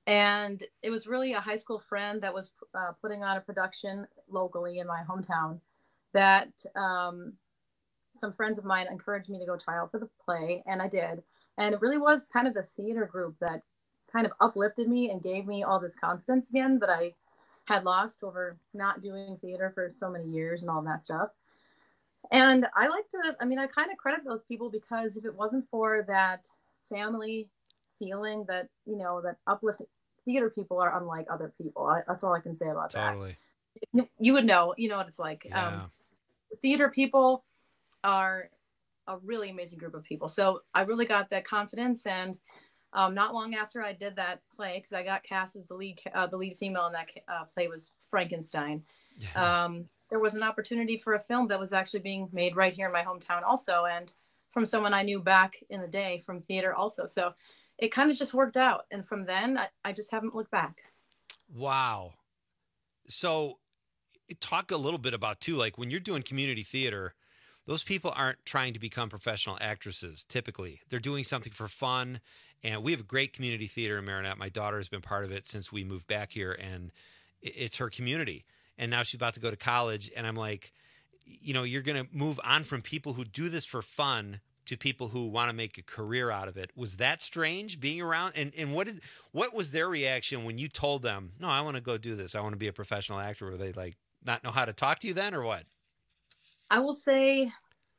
And it was really a high school friend that was uh, putting on a production locally in my hometown that um, some friends of mine encouraged me to go try out for the play, and I did. And it really was kind of the theater group that kind of uplifted me and gave me all this confidence again that I had lost over not doing theater for so many years and all that stuff. And I like to, I mean, I kind of credit those people, because if it wasn't for that family feeling that, you know, that uplifting, theater people are unlike other people. I, that's all I can say about Totally. that. You, you would know, you know what it's like. Yeah. Um, theater people are a really amazing group of people. So I really got that confidence. And um, not long after I did that play, because I got cast as the lead, uh, the lead female in that uh, play was Frankenstein. Yeah. Um, there was an opportunity for a film that was actually being made right here in my hometown also, and from someone I knew back in the day from theater also. So it kind of just worked out. And from then, I, I just haven't looked back. Wow. So talk a little bit about, too, like when you're doing community theater, those people aren't trying to become professional actresses, typically. They're doing something for fun. And we have a great community theater in Marinette. My daughter has been part of it since we moved back here, and it's her community. And now she's about to go to college. And I'm like, you know, you're going to move on from people who do this for fun to people who want to make a career out of it. Was that strange being around? And and what did what was their reaction when you told them, no, I want to go do this, I want to be a professional actor? Were they like not know how to talk to you then, or what? I will say,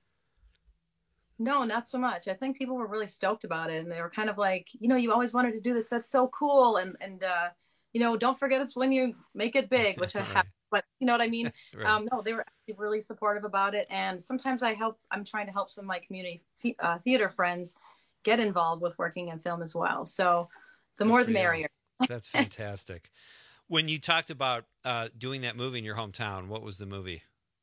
no, not so much. I think people were really stoked about it, and they were kind of like, you know, you always wanted to do this. That's so cool. And, and uh, you know, don't forget us when you make it big, which I have. But you know what I mean? Right. Um, no, they were actually really supportive about it. And sometimes I help, I'm trying to help some of my community th- uh, theater friends get involved with working in film as well. So the Good more for the you. merrier. That's fantastic. When you talked about uh, doing that movie in your hometown, what was the movie?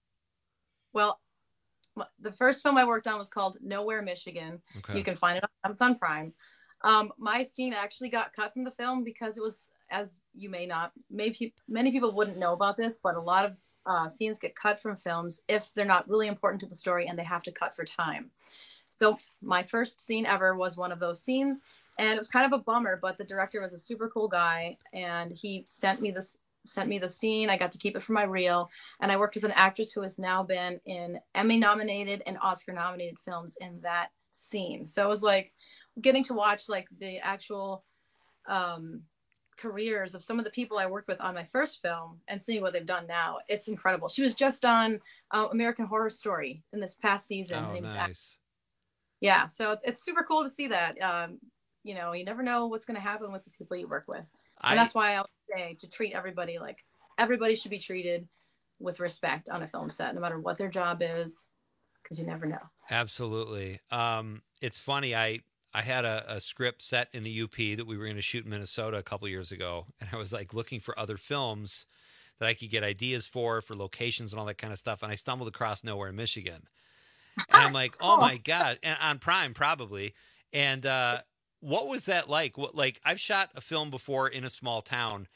Well, the first film I worked on was called Nowhere, Michigan. Okay. You can find it on Amazon Prime. Um, my scene actually got cut from the film because it was, as you may not, maybe many people wouldn't know about this, but a lot of uh, scenes get cut from films if they're not really important to the story and they have to cut for time. So my first scene ever was one of those scenes, and it was kind of a bummer, but the director was a super cool guy, and he sent me this sent me the scene. I got to keep it for my reel, and I worked with an actress who has now been in Emmy nominated and Oscar nominated films in that scene. So it was like getting to watch like the actual um, careers of some of the people I worked with on my first film and seeing what they've done now. It's incredible. She was just on uh, American Horror Story in this past season. Oh, Her name's nice. Yeah, so it's it's super cool to see that. Um, you know, you never know what's going to happen with the people you work with. And I- that's why I would say to treat everybody like everybody should be treated with respect on a film set, no matter what their job is, because you never know. Absolutely. Um, it's funny. I I had a, a script set in the U P that we were going to shoot in Minnesota a couple years ago, and I was like looking for other films that I could get ideas for, for locations and all that kind of stuff. And I stumbled across Nowhere, Michigan, and I'm like, oh my god! And on Prime probably. And uh, what was that like? What like I've shot a film before in a small town.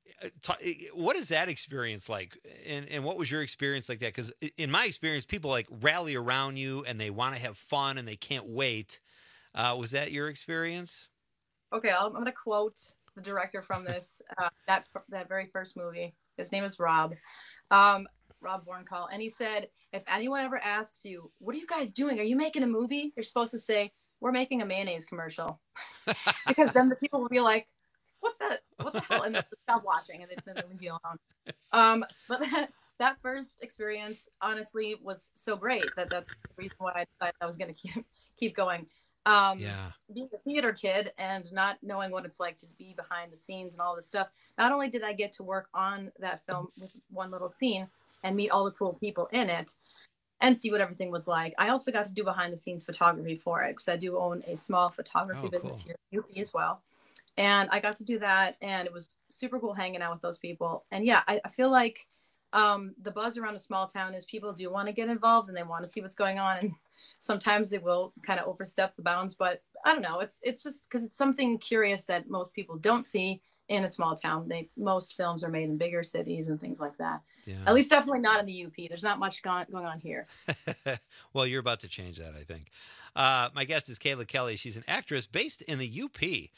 What is that experience like? And and what was your experience like that? Because in my experience, people like rally around you and they want to have fun and they can't wait. Uh, was that your experience? Okay, I'll, I'm going to quote the director from this uh, that that very first movie. His name is Rob, um, Rob Vornkall, and he said, "If anyone ever asks you, what are you guys doing? Are you making a movie?" You're supposed to say, "We're making a mayonnaise commercial," because then the people will be like, "What the what the hell?" and they'll stop watching, and then they'll leave you alone. Um, but that, that first experience, honestly, was so great that that's the reason why I decided I was going to keep keep going. Um, yeah. Being a theater kid and not knowing what it's like to be behind the scenes and all this stuff, not only did I get to work on that film with one little scene and meet all the cool people in it and see what everything was like, I also got to do behind the scenes photography for it, because I do own a small photography Oh, business cool. here in U P as well. And I got to do that, and it was super cool hanging out with those people. And yeah, I, I feel like um, the buzz around a small town is people do want to get involved and they want to see what's going on. And sometimes they will kind of overstep the bounds, but I don't know. It's it's just because it's something curious that most people don't see in a small town. They most films are made in bigger cities and things like that. Yeah. At least definitely not in the U P. There's not much going going on here. Well, you're about to change that, I think. Uh, my guest is Kayla Kelly. She's an actress based in the U P.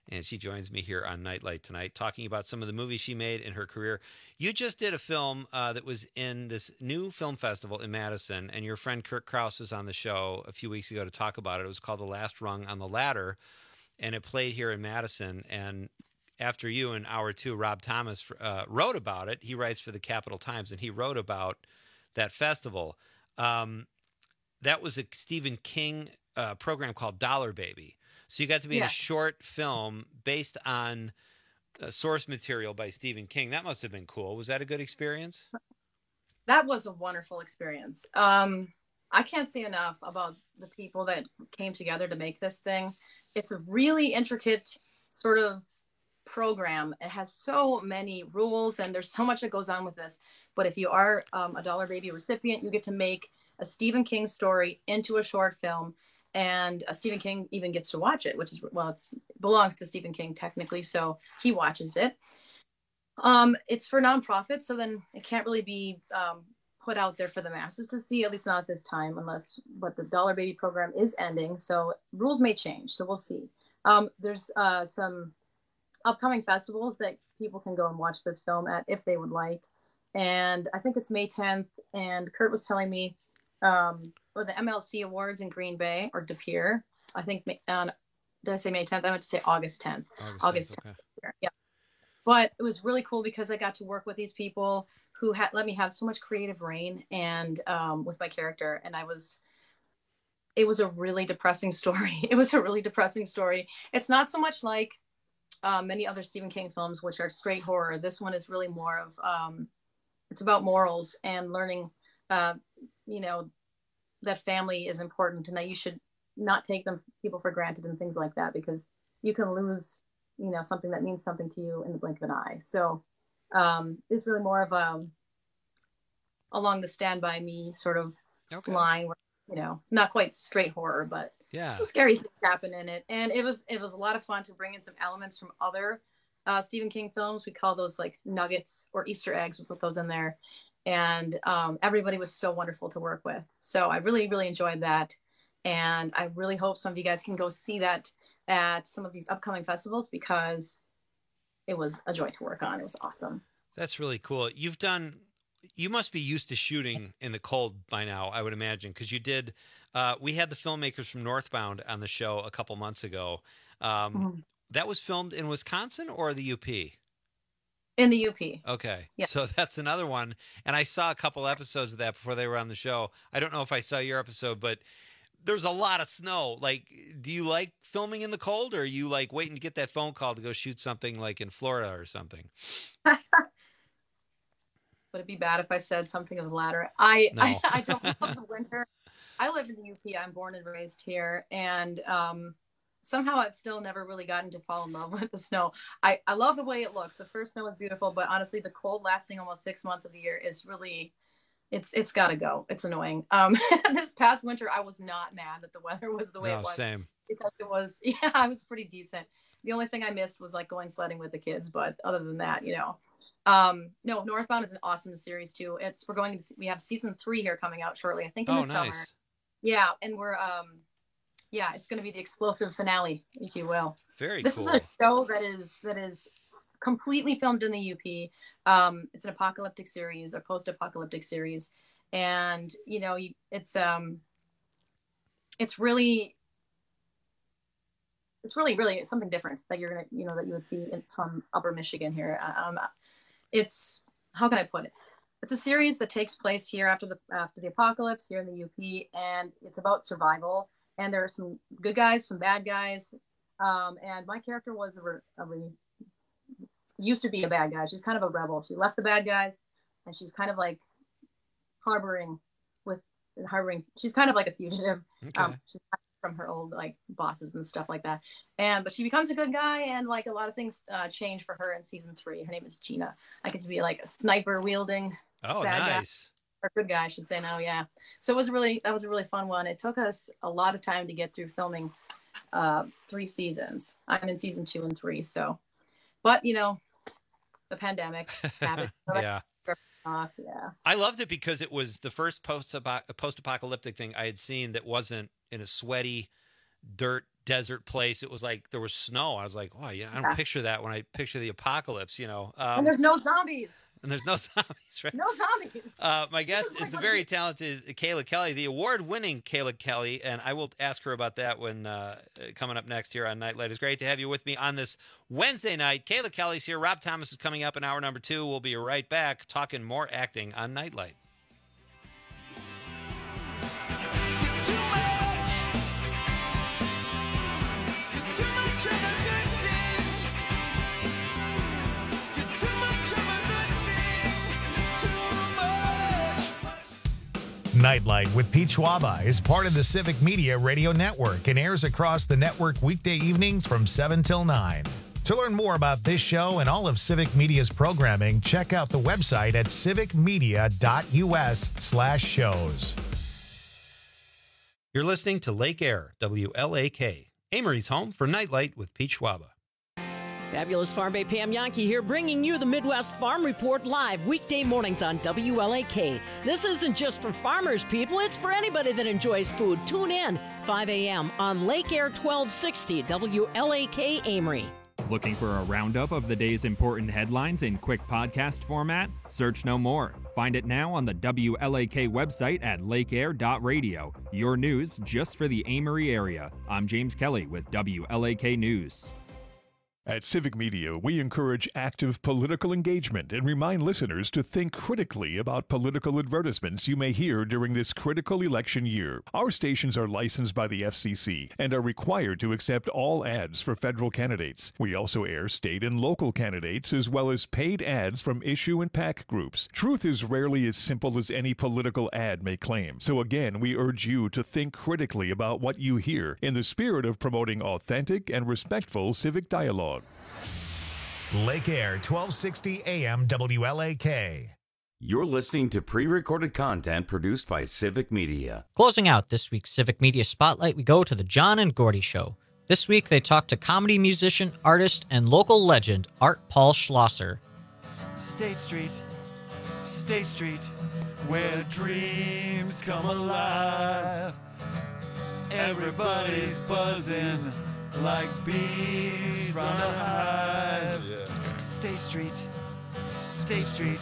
and she joins me here on Nightlight tonight, talking about some of the movies she made in her career. You just did a film uh, that was in this new film festival in Madison, and your friend Kurt Krause was on the show a few weeks ago to talk about it. It was called The Last Rung on the Ladder, and it played here in Madison. And after you, in hour two, Rob Thomas uh, wrote about it. He writes for the Capital Times, and he wrote about that festival. Um, that was a Stephen King uh, program called Dollar Baby. So you got to be yeah. in a short film based on uh, source material by Stephen King. That must have been cool. Was that a good experience? That was a wonderful experience. Um, I can't say enough about the people that came together to make this thing. It's a really intricate sort of program. It has so many rules, and there's so much that goes on with this. But if you are um, a Dollar Baby recipient, you get to make a Stephen King story into a short film, and uh, Stephen King even gets to watch it, which is, well, it's, it belongs to Stephen King technically, so he watches it. Um, it's for nonprofit, so then it can't really be um, put out there for the masses to see, at least not at this time, unless, but the Dollar Baby program is ending, so rules may change, so we'll see. Um, there's uh, some upcoming festivals that people can go and watch this film at if they would like. And I think it's May tenth. And Kurt was telling me, um, or the M L C Awards in Green Bay or De Pere. I think, uh, did I say May tenth? I meant to say August tenth. August, August tenth. Okay. Yeah. But it was really cool because I got to work with these people who had let me have so much creative reign and um, with my character. And I was, it was a really depressing story. It was a really depressing story. It's not so much like Uh, many other Stephen King films, which are straight horror. This one is really more of, um, it's about morals and learning, uh, you know, that family is important and that you should not take them people for granted and things like that, because you can lose, you know, something that means something to you in the blink of an eye. So um, it's really more of a, along the Stand By Me sort of okay. line where, you know, it's not quite straight horror, but yeah, some scary things happen in it, and it was it was a lot of fun to bring in some elements from other uh, Stephen King films. We call those like nuggets or Easter eggs. We put those in there, and um, everybody was so wonderful to work with. So I really really enjoyed that, and I really hope some of you guys can go see that at some of these upcoming festivals, because it was a joy to work on. It was awesome. That's really cool. You've done. You must be used to shooting in the cold by now, I would imagine, because you did. Uh, we had the filmmakers from Northbound on the show a couple months ago. Um, mm-hmm. That was filmed in Wisconsin or the U P? In the U P. Okay. Yeah. So that's another one. And I saw a couple episodes of that before they were on the show. I don't know if I saw your episode, but there's a lot of snow. Like, do you like filming in the cold, or are you like waiting to get that phone call to go shoot something like in Florida or something? Would it be bad if I said something of the latter? I, no. I, I don't love the winter. I live in the U P. I'm born and raised here. And um, somehow I've still never really gotten to fall in love with the snow. I, I love the way it looks. The first snow is beautiful, but honestly, the cold lasting almost six months of the year is really, it's it's got to go. It's annoying. Um, this past winter, I was not mad that the weather was the way no, it was. Same. Because it was, yeah, I was pretty decent. The only thing I missed was like going sledding with the kids. But other than that, you know. Um, no, Northbound is an awesome series too. It's, we're going to, we have season three here coming out shortly, I think in oh, the nice. summer. Yeah. And we're, um, yeah, it's going to be the explosive finale, if you will. Very this cool. This is a show that is, that is completely filmed in the U P. Um, it's an apocalyptic series, a post-apocalyptic series. And, you know, you, it's, um, it's really, it's really, really something different that you're going to, you know, that you would see in, from Upper Michigan here. Um, It's, how can I put it? It's a series that takes place here after the after the apocalypse here in the U P, and it's about survival. And there are some good guys, some bad guys. Um, and my character was a, re, a re, used to be a bad guy. She's kind of a rebel. She left the bad guys, and she's kind of like harboring with harboring. She's kind of like a fugitive. Okay. Um, she's from her old like bosses and stuff like that, and but she becomes a good guy, and like a lot of things uh, change for her in season three. Her name is Gina. I get to be like a sniper wielding oh bad nice guy, or good guy I should say now. Yeah, so it was really that was a really fun one. It took us a lot of time to get through filming uh three seasons. I'm in season two and three, so but you know the pandemic happened. yeah off. Yeah, I loved it because it was the first post post apocalyptic thing I had seen that wasn't in a sweaty dirt desert place. It was like there was snow. I was like, wow, yeah, I don't Yeah. picture that when I picture the apocalypse, you know. Um, and there's no zombies. and there's no zombies, right? No zombies. Uh, my guest is the very talented Kayla Kelly, the award-winning Kayla Kelly, and I will ask her about that when uh, coming up next here on Nightlight. It's great to have you with me on this Wednesday night. Kayla Kelly's here. Rob Thomas is coming up in hour number two. We'll be right back talking more acting on Nightlight. Nightlight with Pete Schwaba is part of the Civic Media Radio Network and airs across the network weekday evenings from seven till nine. To learn more about this show and all of Civic Media's programming, check out the website at civicmedia.us slash shows. You're listening to Lake Air, W L A K, Amory's home for Nightlight with Pete Schwaba. Fabulous Farm Bay Pam Yankee here, bringing you the Midwest Farm Report live weekday mornings on W L A K. This isn't just for farmers, people. It's for anybody that enjoys food. Tune in five a.m. on Lake Air twelve sixty W L A K Amory. Looking for a roundup of the day's important headlines in quick podcast format? Search no more. Find it now on the W L A K website at lakeair dot radio. Your news just for the Amory area. I'm James Kelly with W L A K News. At Civic Media, we encourage active political engagement and remind listeners to think critically about political advertisements you may hear during this critical election year. Our stations are licensed by the F C C and are required to accept all ads for federal candidates. We also air state and local candidates as well as paid ads from issue and PAC groups. Truth is rarely as simple as any political ad may claim. So again, we urge you to think critically about what you hear in the spirit of promoting authentic and respectful civic dialogue. Lake Air, twelve sixty A M W L A K. You're listening to pre-recorded content produced by Civic Media. Closing out this week's Civic Media Spotlight, we go to the John and Gordy Show. This week, they talk to comedy musician, artist, and local legend, Art Paul Schlosser. State Street, State Street, where dreams come alive. Everybody's buzzing like bees round a hive. Yeah. State Street, State Street,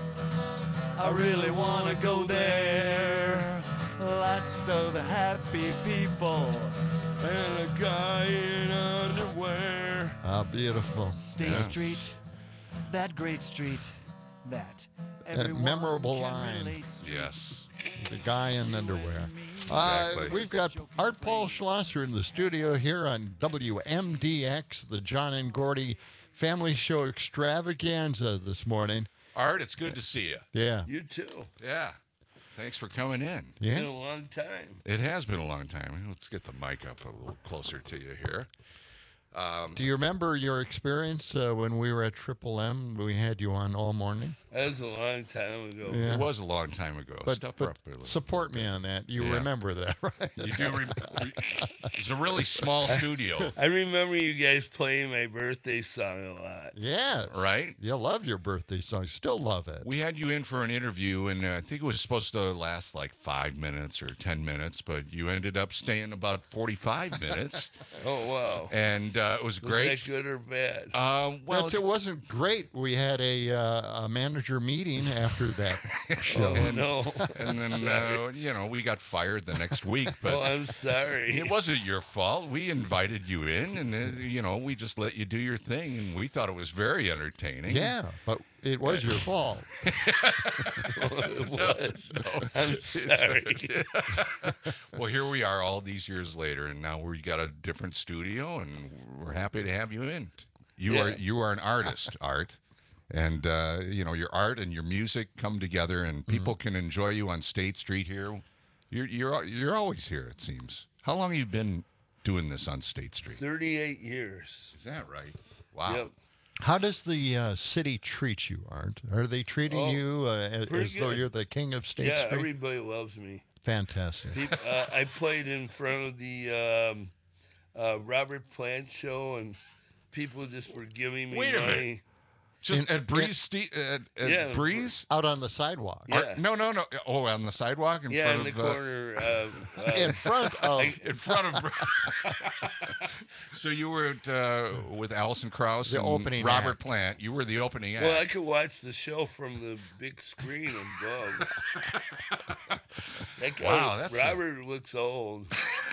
I really want to go there. Lots of happy people and a guy in underwear. Ah, beautiful. State Yes. Street, that great street, that That everyone memorable can line. relate to. Yes. The guy in underwear. Uh, Exactly. we've got Art Paul Schlosser in the studio here on W M D X, the John and Gordy Family Show Extravaganza this morning. Art, it's good to see you. Yeah. You too. Yeah. Thanks for coming in. Yeah. It's been a long time. It has been a long time. Let's get the mic up a little closer to you here. Um, Do you remember your experience uh, when we were at Triple M? We had you on all morning. That was a long time ago. Yeah. It was a long time ago. But, Step but up a little. support me on that. You Yeah. remember that, right? You do. Re- re- it's a really small studio. I remember you guys playing my birthday song a lot. Yes. Right? You love your birthday song. Still love it. We had you in for an interview, and uh, I think it was supposed to last like five minutes or ten minutes, but you ended up staying about forty-five minutes. Oh, wow. And uh, it was Was great. that good or bad? Um, well, That's, it wasn't great. We had a, uh, a manager meeting after that show. and, and then, uh, you know, we got fired the next week. But Oh, I'm sorry. It wasn't your fault. We invited you in, and, uh, you know, we just let you do your thing, and we thought it was very entertaining. Yeah, but it was your fault. It was. I'm sorry. Well, here we are all these years later, and now we got a different studio, and we're happy to have you in. You Yeah. are you are an artist, Art, and uh, you know your art and your music come together, and people can enjoy you on State Street here. You're you're you're always here, it seems. How long have you been doing this on State Street? thirty-eight years. Is that right? Wow. Yep. How does the uh, city treat you, Art? Are they treating Oh, you uh, as, pretty as though good. you're the king of State yeah, Street? everybody loves me. Fantastic. Peop- uh, I played in front of the um, uh, Robert Plant show, and people just were giving me Wait a money. minute. Just In- at Breeze, Ste- at, at Yeah. Breeze? Out on the sidewalk. Yeah. Are- no, no, no. Oh, on the sidewalk in Yeah, front in the of uh, corner. Uh, uh, In front of. in front of. So you were at, uh, with Alison Krauss The and opening Robert act. Plant. You were the opening act. well, I could watch the show from the big screen above. That guy, Wow, that's a- Robert looks old.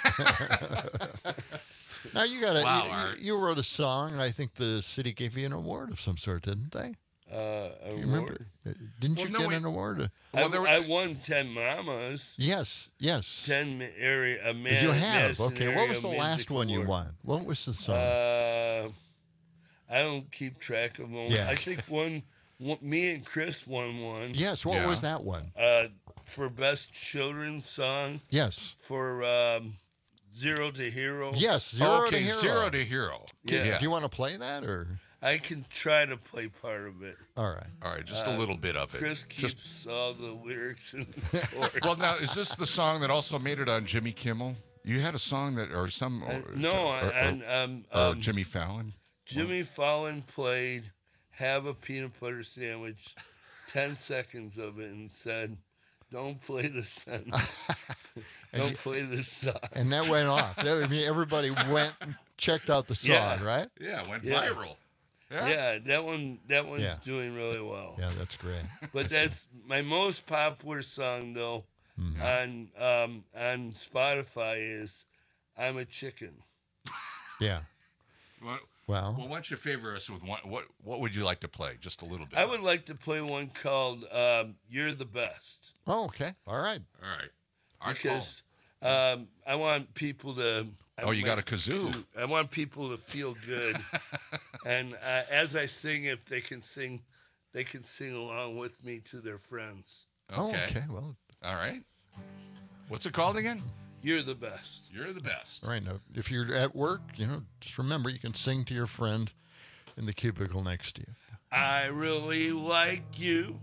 Now you got a, Wow, you- Art. you, wrote a song. I think the city gave you an award of some sort, didn't they? Uh, You award? remember? Uh, Didn't Well, you no, get we- an award? I, Well, there were- I won ten mamas. Yes, yes. Ten ma- area. A man. You have. Madison Okay. What Area was the Music last one you Award. won? What was the song? Uh, I don't keep track of them. Yeah. I think one, one. Me and Chris won one. yes. What Yeah. was that one? Uh, for best children's song. Yes. For um, Zero to Hero. Yes. Zero okay, to hero. Zero to Hero. Yeah. Do you want to play that or? I can try to play part of it. All right. All right, just Uh, a little bit of it. Chris Just keeps all the lyrics and the chords. well, now is this the song that also made it on Jimmy Kimmel? You had a song that, or some, Uh, or, no, or, or, and um, or um, Jimmy Fallon. Jimmy Fallon played "Have a Peanut Butter Sandwich," ten seconds of it, and said, "Don't play this sentence. Don't you- play this song." And that went off. That- I mean, everybody went and checked out the song, Yeah. right? Yeah, it went Yeah. viral. Yeah, that one. That one's Yeah. doing really well. Yeah, that's great. But that's my most popular song, though, Mm-hmm. on um, on Spotify is "I'm a Chicken." Yeah. Well, Well, well, why don't you favor us with one? What What would you like to play? Just a little bit. I would like to play one called um, "You're the Best." oh, okay. All right. All right. All right, Because um, I want people to. I Oh, you got a want kazoo. to- I want people to feel good, and uh, as I sing, if they can sing, they can sing along with me to their friends. Oh, Okay. okay. Well, All right. What's it called again? You're the best. You're the best. all right. Now, if you're at work, you know, just remember you can sing to your friend in the cubicle next to you. I really like you.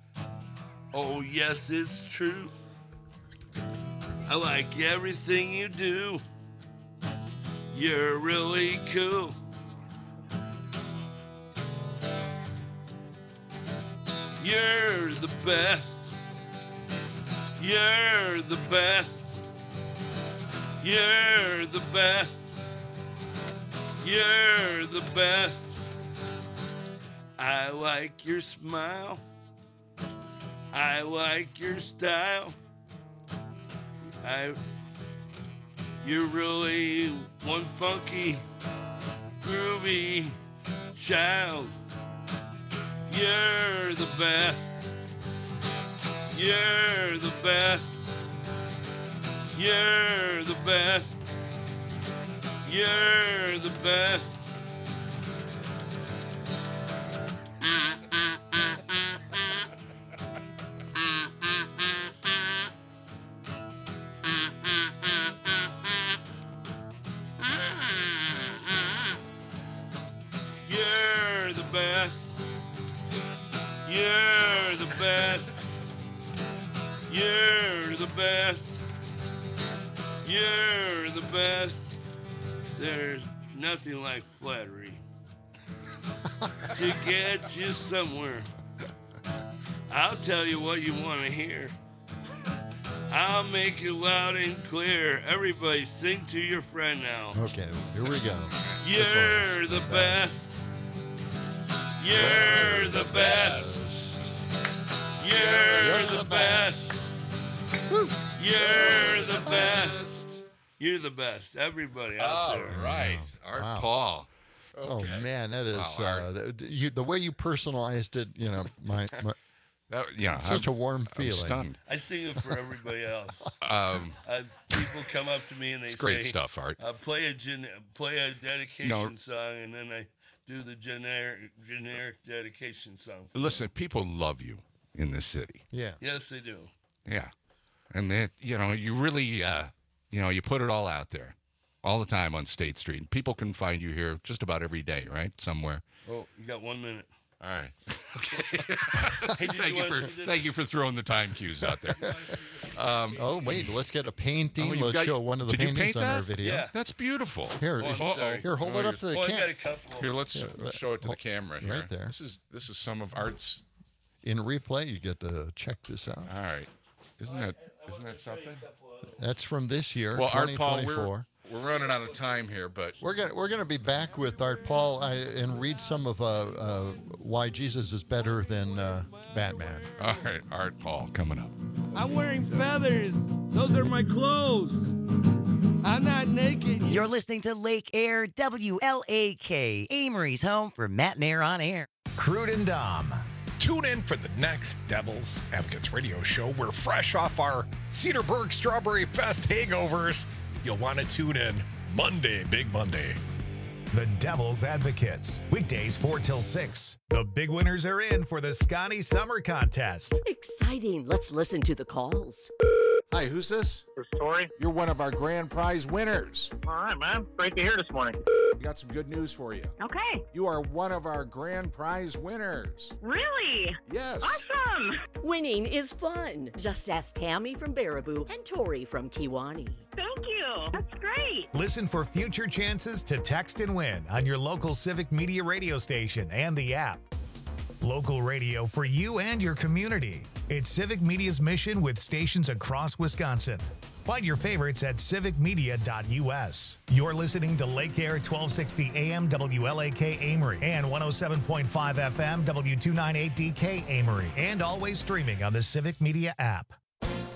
Oh, yes, it's true. I like everything you do. You're really cool. You're the best. You're the best. You're the best. You're the best. I like your smile. I like your style. I You're really one funky, groovy child. You're the best. You're the best. You're the best. You're the best. You're the best. You're the best. You're the best. You're the best. There's nothing like flattery to get you somewhere. I'll tell you what you want to hear. I'll make it loud and clear. Everybody sing to your friend now. Okay, here we go. You're the best. You're the best. You're the best. You're the best. You're the best. Everybody out All there. right. Art Wow. Paul. Oh Okay. man, that is Wow, Art. uh, the, you, the way you personalized it. You know, my, my That, yeah, such I'm- a warm I'm feeling. stunned. I sing it for everybody else. Um, Uh, people come up to me and they It's great say, stuff, Art. Uh, play a gen- play a dedication No. song, and then I do the generic generic dedication song. Listen, people love you in this city. Yeah. Yes, they do. Yeah. And that, you know, you really, uh, you know, you put it all out there all the time on State Street. People can find you here just about every day, right? Somewhere. Oh, you got one minute. All right. Okay. thank you for thank you for throwing the time cues out there. Um, oh wait, let's get a painting. Oh, you've let's got- show one of the did you paintings paint on our that? video. Yeah. That's beautiful. Here, Oh, uh-oh. sorry. Here, hold Oh, it up to the here's- camera. Here, let's Here, let- show it to the camera here. right there. This is this is some of Art's. In replay, you get to check this out. All right. Isn't that isn't that something? That's from this year, Well, Art twenty Paul, twenty-four. we're, we're running out of time here, but We're gonna we're gonna be back with Art Paul I, and read some of uh, uh, why Jesus is better than uh, Batman. all right, Art Paul coming up. I'm wearing feathers. Those are my clothes. I'm not naked. You're listening to Lake Air W L A K, Amory's home for Matt and Air on Air. Crude and Dom. Tune in for the next Devil's Advocates radio show. We're fresh off our Cedarburg Strawberry Fest hangovers. You'll want to tune in Monday, Big Monday. The Devil's Advocates. Weekdays four till six. The big winners are in for the Scotty Summer Contest. Exciting. Let's listen to the calls. Hi, who's this? This is Tori. You're one of our grand prize winners. All right, man. Great to hear this morning. We got some good news for you. Okay. You are one of our grand prize winners. Really? Yes. Awesome. Winning is fun. Just ask Tammy from Baraboo and Tori from Kiwani. Thank you. That's great. Listen for future chances to text and win on your local Civic Media radio station and the app. Local radio for you and your community. It's Civic Media's mission with stations across Wisconsin. Find your favorites at civic media dot U S. You're listening to Lake Air twelve sixty A M W L A K Amory and one oh seven point five F M W two ninety-eight D K Amory, and always streaming on the Civic Media app.